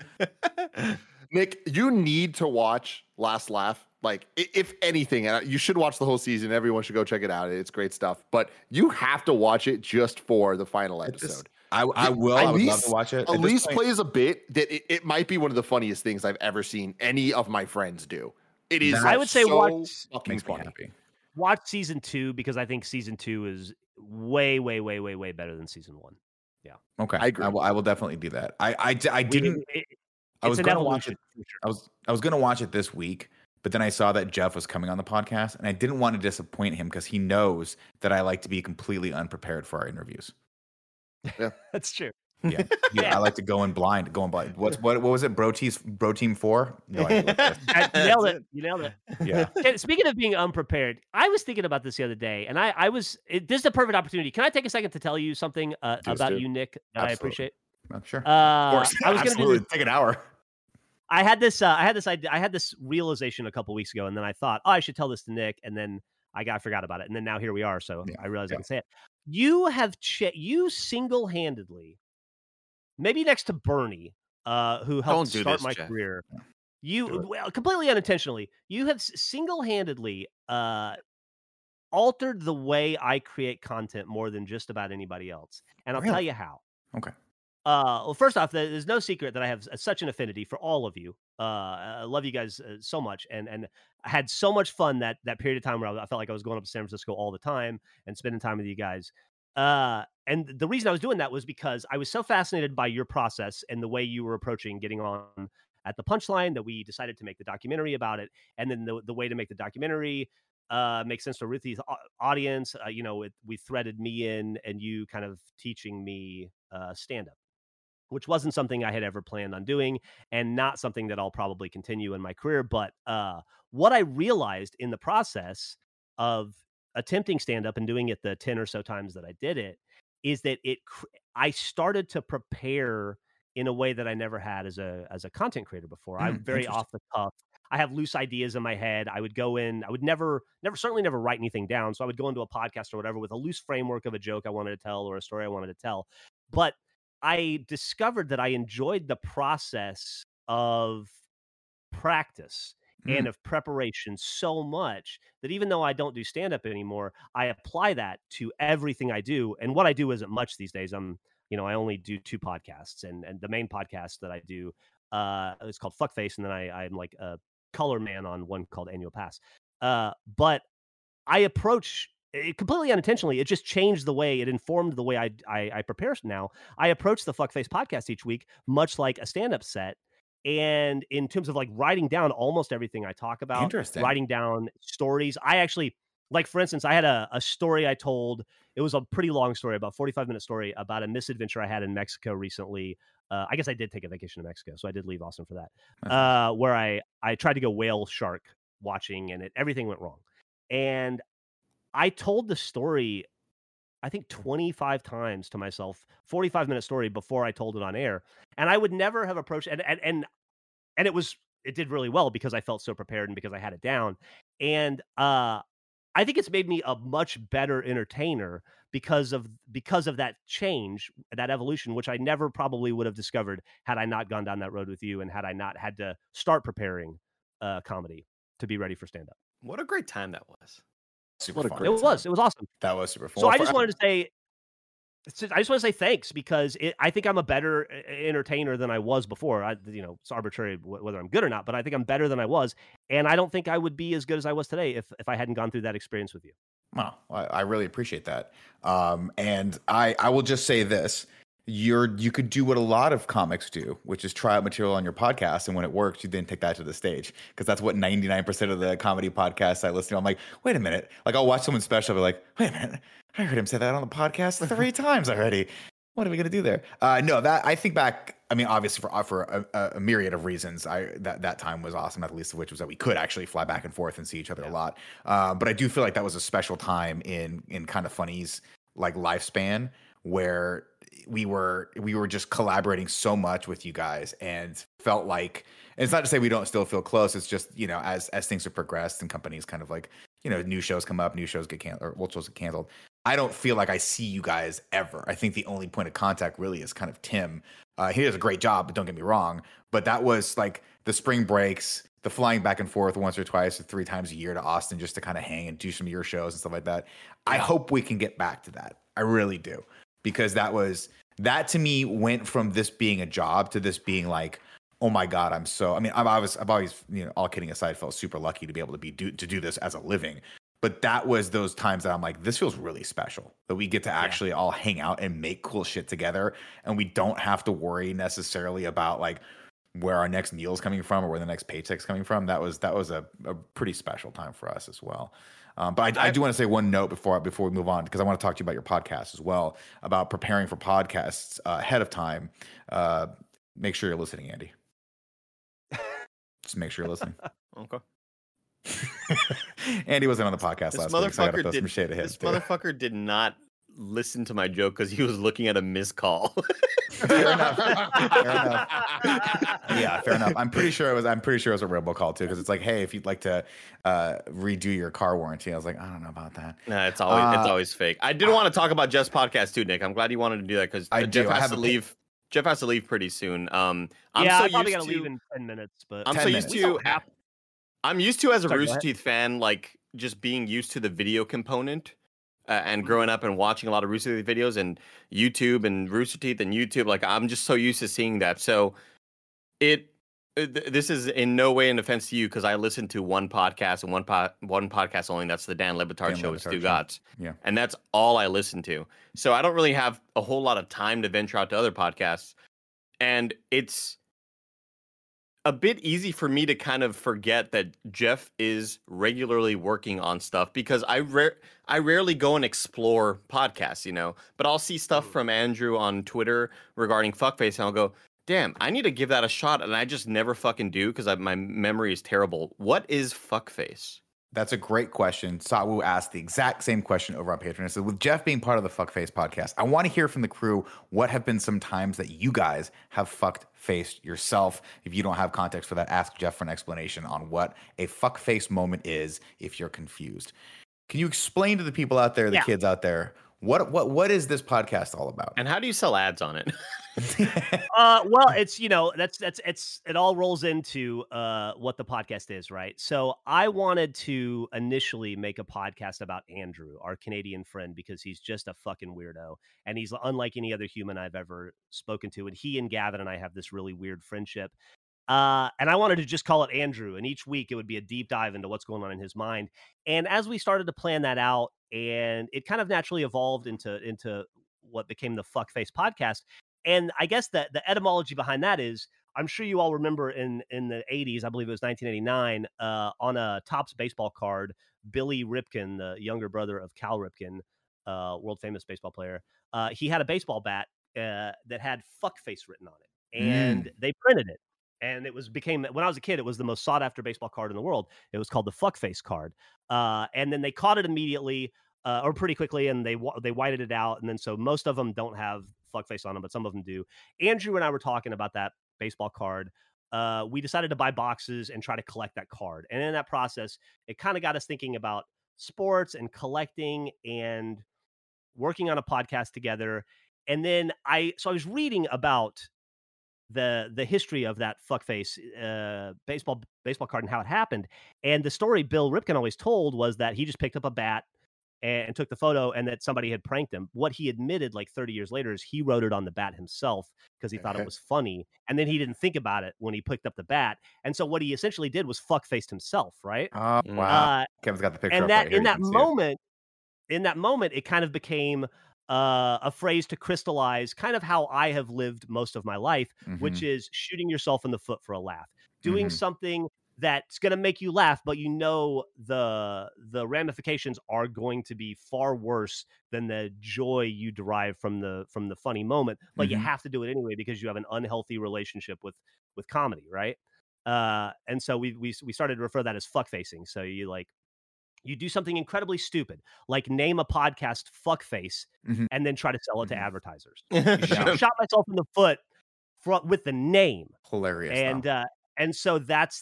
Nick, you need to watch Last Laugh. If anything, you should watch the whole season. Everyone should go check it out. It's great stuff. But you have to watch it just for the final episode. I will. I would love to watch it. Elise plays a bit that it might be one of the funniest things I've ever seen any of my friends do. It is. I would say watch. Fucking funny. Watch season 2 because I think season 2 is way, way, way, way, way better than season 1. Yeah. Okay. I agree. I will definitely do that. I didn't. I was going to watch it. I was going to watch it this week. But then I saw that Jeff was coming on the podcast, and I didn't want to disappoint him because he knows that I like to be completely unprepared for our interviews. Yeah, that's true. Yeah. I like to go in blind. What was it? Bro Team 4? No, you nailed it. Yeah. Speaking of being unprepared, I was thinking about this the other day, and this is a perfect opportunity. Can I take a second to tell you something about you, Nick, that Absolutely. I appreciate? Sure. Of course. I was going to take an hour. I had this idea. I had this realization a couple weeks ago, and then I thought, I should tell this to Nick, and then I forgot about it, and then now here we are. So I realized I can say it. You have you single-handedly, maybe next to Bernie, who helped start my career. You completely unintentionally, you have single-handedly altered the way I create content more than just about anybody else, and I'll tell you how. Okay. Well, first off, there's no secret that I have such an affinity for all of you. I love you guys so much, and I had so much fun that period of time where I felt like I was going up to San Francisco all the time and spending time with you guys. And the reason I was doing that was because I was so fascinated by your process and the way you were approaching getting on at the Punchline that we decided to make the documentary about it, and then the way to make the documentary makes sense to Ruthie's audience. We threaded me in, and you kind of teaching me stand up. which wasn't something I had ever planned on doing and not something that I'll probably continue in my career. But what I realized in the process of attempting stand-up and doing it the 10 or so times that I did it is that I started to prepare in a way that I never had as a content creator before. I'm very off the cuff. I have loose ideas in my head. I would go in, I would certainly never write anything down. So I would go into a podcast or whatever with a loose framework of a joke I wanted to tell or a story I wanted to tell. But I discovered that I enjoyed the process of practice and of preparation so much that even though I don't do stand-up anymore, I apply that to everything I do. And what I do isn't much these days. I only do 2 podcasts, and the main podcast that I do is called Fuckface, and then I'm like a color man on one called Annual Pass. But I approach it completely unintentionally. It just changed the way, it informed the way I prepare now. I approach the Fuckface podcast each week much like a stand-up set. And in terms of like writing down almost everything I talk about, writing down stories, I actually, like, for instance, I had a story I told. It was a pretty long story, about 45-minute story about a misadventure I had in Mexico recently. I guess I did take a vacation to Mexico, so I did leave Austin for that, where I tried to go whale shark watching, and everything went wrong. And I told the story, I think 25 times to myself, 45-minute story before I told it on air. And I would never have approached and it did really well because I felt so prepared and because I had it down. And I think it's made me a much better entertainer because of that change, that evolution, which I never probably would have discovered had I not gone down that road with you and had I not had to start preparing comedy to be ready for stand-up. What a great time that was. Super fun. It was awesome. That was super fun. So I just wanted to say thanks because I think I'm a better entertainer than I was before. It's arbitrary whether I'm good or not, but I think I'm better than I was. And I don't think I would be as good as I was today if I hadn't gone through that experience with you. Wow. I really appreciate that. And I will just say this. You could do what a lot of comics do, which is try out material on your podcast, and when it works, you then take that to the stage, because that's what 99% of the comedy podcasts I listen to. I'm like, wait a minute, like I'll watch someone's special, I'll be like, wait a minute, I heard him say that on the podcast 3 times already. What are we gonna do there? No, that I think back. I mean, obviously for a myriad of reasons, that time was awesome. Not the least of which was that we could actually fly back and forth and see each other a lot. But I do feel like that was a special time in Kind of Funny's like lifespan, where we were just collaborating so much with you guys, and felt like, and it's not to say we don't still feel close. It's just, as things have progressed and companies kind of like, new shows come up, new shows get canceled, or old shows get canceled. I don't feel like I see you guys ever. I think the only point of contact really is kind of Tim. He does a great job, but don't get me wrong. But that was like the spring breaks, the flying back and forth once or twice or 3 times a year to Austin just to kind of hang and do some of your shows and stuff like that. Yeah. I hope we can get back to that. I really do. Because that to me went from this being a job to this being like, oh my God, I've always, all kidding aside, felt super lucky to be able to do this as a living. But that was those times that I'm like, this feels really special, that we get to actually all hang out and make cool shit together. And we don't have to worry necessarily about like where our next meal's coming from or where the next paycheck's coming from. That was a pretty special time for us as well. But I do want to say one note before we move on, because I want to talk to you about your podcast as well, about preparing for podcasts ahead of time. Make sure you're listening, Andy. Just make sure you're listening. Okay. Andy wasn't on the podcast last week, so I got to throw some shade at him. This motherfucker did not listen to my joke because he was looking at a missed call. Fair enough. Yeah, fair enough. I'm pretty sure it was a robocall too, because it's like, hey, if you'd like to redo your car warranty. I was like, I don't know about that. Nah, it's always fake. I did want to talk about Jeff's podcast too, Nick. I'm glad you wanted to do that because Jeff has to leave. Jeff has to leave pretty soon. I'm probably gonna leave in 10 minutes, but I'm used to as a Rooster Teeth fan, like just being used to the video component. And growing up and watching a lot of Rooster Teeth videos and YouTube and Rooster Teeth and YouTube, like I'm just so used to seeing that. So this is in no way an offense to you, because I listen to one podcast and one podcast only. That's the Dan Le Batard Show with Stu Gatz. Yeah. And that's all I listen to. So I don't really have a whole lot of time to venture out to other podcasts. And a bit easy for me to kind of forget that Jeff is regularly working on stuff because I rarely go and explore podcasts, but I'll see stuff from Andrew on Twitter regarding Fuckface, and I'll go, damn, I need to give that a shot, and I just never fucking do because my memory is terrible. What is Fuckface? That's a great question. Sawu asked the exact same question over on Patreon. So with Jeff being part of the Fuckface podcast, I want to hear from the crew what have been some times that you guys have fucked-faced yourself. If you don't have context for that, ask Jeff for an explanation on what a fuckface moment is if you're confused. Can you explain to the people out there, the kids out there, what is this podcast all about? And how do you sell ads on it? Well, it's it all rolls into what the podcast is, right? So I wanted to initially make a podcast about Andrew, our Canadian friend, because he's just a fucking weirdo and he's unlike any other human I've ever spoken to. And he and Gavin and I have this really weird friendship. And I wanted to just call it Andrew, and each week it would be a deep dive into what's going on in his mind. And as we started to plan that out, and it kind of naturally evolved into what became the Fuckface podcast. And I guess that the etymology behind that is, I'm sure you all remember in the 80s, I believe it was 1989, on a Topps baseball card, Billy Ripken, the younger brother of Cal Ripken, world famous baseball player, he had a baseball bat that had Fuckface written on it, and they printed it. And when I was a kid, it was the most sought after baseball card in the world. It was called the Fuckface card. And then they caught it immediately or pretty quickly, and they whited it out. And then so most of them don't have Fuckface on them, but some of them do. Andrew and I were talking about that baseball card. We decided to buy boxes and try to collect that card. And in that process, it kind of got us thinking about sports and collecting and working on a podcast together. And then I was reading about the history of that Fuckface baseball card and how it happened. And the story Bill Ripken always told was that he just picked up a bat and took the photo, and that somebody had pranked him. What he admitted like 30 years later is he wrote it on the bat himself because he thought it was funny. And then he didn't think about it when he picked up the bat. And so what he essentially did was fuckfaced himself, right? Oh, wow. Kevin's got the picture and up that right here. in that moment, it kind of became a phrase to crystallize kind of how I have lived most of my life, which is shooting yourself in the foot for a laugh, doing something that's going to make you laugh, but the ramifications are going to be far worse than the joy you derive from the funny moment. But you have to do it anyway because you have an unhealthy relationship with comedy, right? And so we started to refer that as fuckfacing. So you do something incredibly stupid, like name a podcast Fuckface, and then try to sell it to advertisers. Shot myself in the foot with the name. Hilarious. And so that's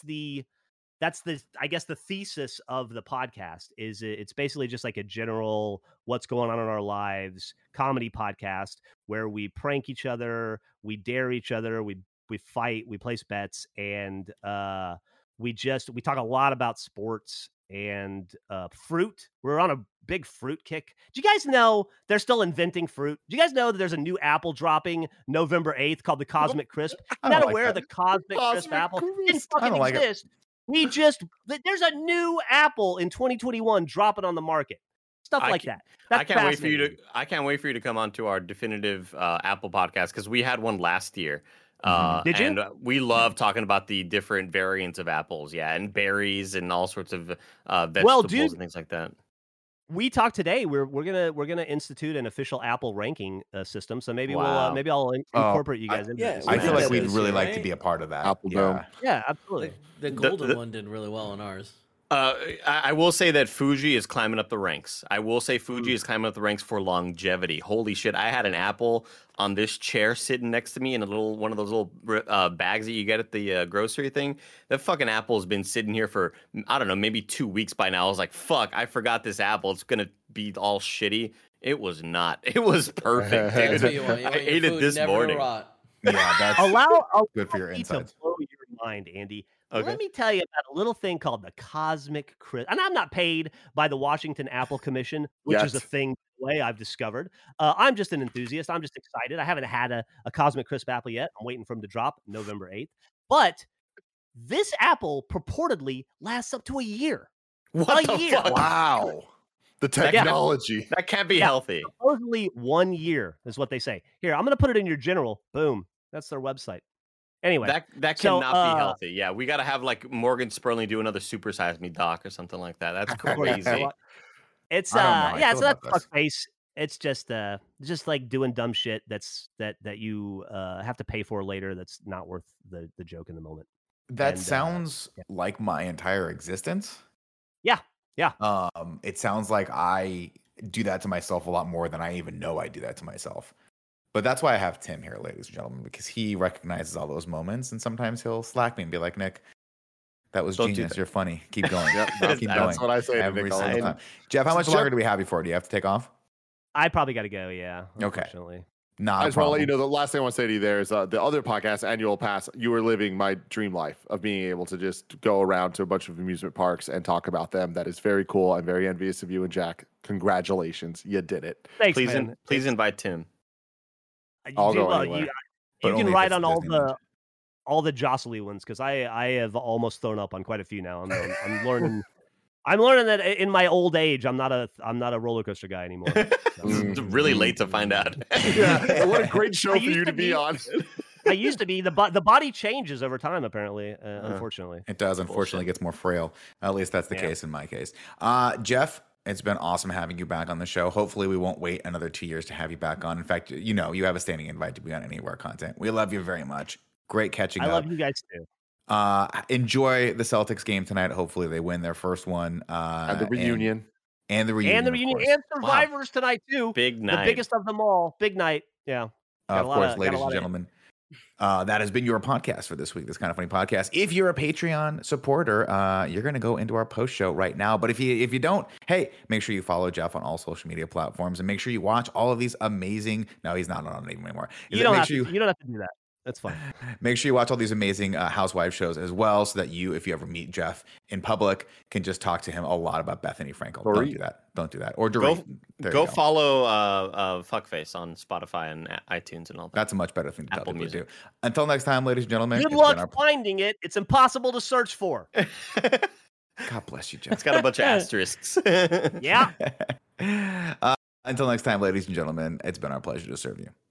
I guess the thesis of the podcast is it's basically just like a general what's going on in our lives comedy podcast where we prank each other, we dare each other, we fight, we place bets, and we talk a lot about sports and fruit. We're on a big fruit kick. Do you guys know they're still inventing fruit? Do you guys know that there's a new apple dropping November 8th called the Cosmic Crisp? I'm not aware of the Cosmic Crisp apple. It didn't fucking exist. There's a new apple in 2021 dropping on the market. Stuff like that. I can't wait for you to come on to our definitive Apple podcast because we had one last year. Did you? And we love talking about the different variants of apples, and berries and all sorts of vegetables and things like that. We talked today. We're gonna institute an official Apple ranking system. So maybe I'll incorporate you guys into this. I feel like we'd really like to be a part of that. Apple Dome. Yeah, absolutely. The golden one did really well on ours. I will say that Fuji is climbing up the ranks. Is climbing up the ranks for longevity. Holy shit! I had an apple on this chair sitting next to me in one of those little bags that you get at the grocery thing. That fucking apple has been sitting here for, I don't know, maybe 2 weeks by now. I was like, fuck, I forgot this apple. It's gonna be all shitty. It was not. It was perfect, dude. I ate it this morning. Rot. Yeah, that's good for your insides. To blow your mind, Andy. Okay. Let me tell you about a little thing called the Cosmic Crisp. And I'm not paid by the Washington Apple Commission, which is a thing I've discovered. I'm just an enthusiast. I'm just excited. I haven't had a Cosmic Crisp apple yet. I'm waiting for them to drop November 8th. But this apple purportedly lasts up to a year. What the fuck? Wow. The technology. That can't be healthy. Supposedly 1 year is what they say. Here, I'm going to put it in your general. Boom. That's their website. Anyway, that cannot be healthy. Yeah, we got to have like Morgan Spurling do another Super Size Me doc or something like that. That's crazy. It's so that's fuckface. It's just like doing dumb shit that you have to pay for later. That's not worth the joke in the moment. That sounds like my entire existence. Yeah. It sounds like I do that to myself a lot more than I even know I do that to myself. But that's why I have Tim here, ladies and gentlemen, because he recognizes all those moments, and sometimes he'll slack me and be like, "Nick, that was genius. You're funny. Keep going. Keep going." That's what I say every single time. Jeff, how much longer do we have you for? Do you have to take off? I probably got to go. Yeah. Okay. I just want to let you know the last thing I want to say to you there is the other podcast, Annual Pass. You were living my dream life of being able to just go around to a bunch of amusement parks and talk about them. That is very cool. I'm very envious of you and Jack. Congratulations, you did it. Thanks, please invite Tim. I'll go anywhere. You can ride on all the Jostly ones because I have almost thrown up on quite a few now. I'm learning. I'm learning that in my old age, I'm not a roller coaster guy anymore. It's really late to find out. Yeah, what a great show for you to be on. I used to be. The body changes over time, apparently. Unfortunately, it does. Unfortunately, it gets more frail. At least that's the case in my case. Jeff, it's been awesome having you back on the show. Hopefully, we won't wait another 2 years to have you back on. In fact, you have a standing invite to be on any of our content. We love you very much. Great catching up. I love you guys too. Enjoy the Celtics game tonight. Hopefully, they win their first one. And the reunion. And Survivors tonight too. Big night. The biggest of them all. Big night. Yeah. Of course, ladies and gentlemen. That has been your podcast for this week. This Kind of Funny podcast. If you're a Patreon supporter, you're going to go into our post show right now. But if you don't, hey, make sure you follow Jeff on all social media platforms and make sure you watch all of these amazing. No, he's not on it anymore. You don't have to do that. That's fine. Make sure you watch all these amazing housewife shows as well, so that if you ever meet Jeff in public, can just talk to him a lot about Bethany Frankel. Don't do that. Or go follow Fuckface on Spotify and iTunes and all that. That's a much better thing to tell people to do. Until next time, ladies and gentlemen. Good luck finding it. It's impossible to search for. God bless you, Jeff. It's got a bunch of asterisks. Yeah. Until next time, ladies and gentlemen, it's been our pleasure to serve you.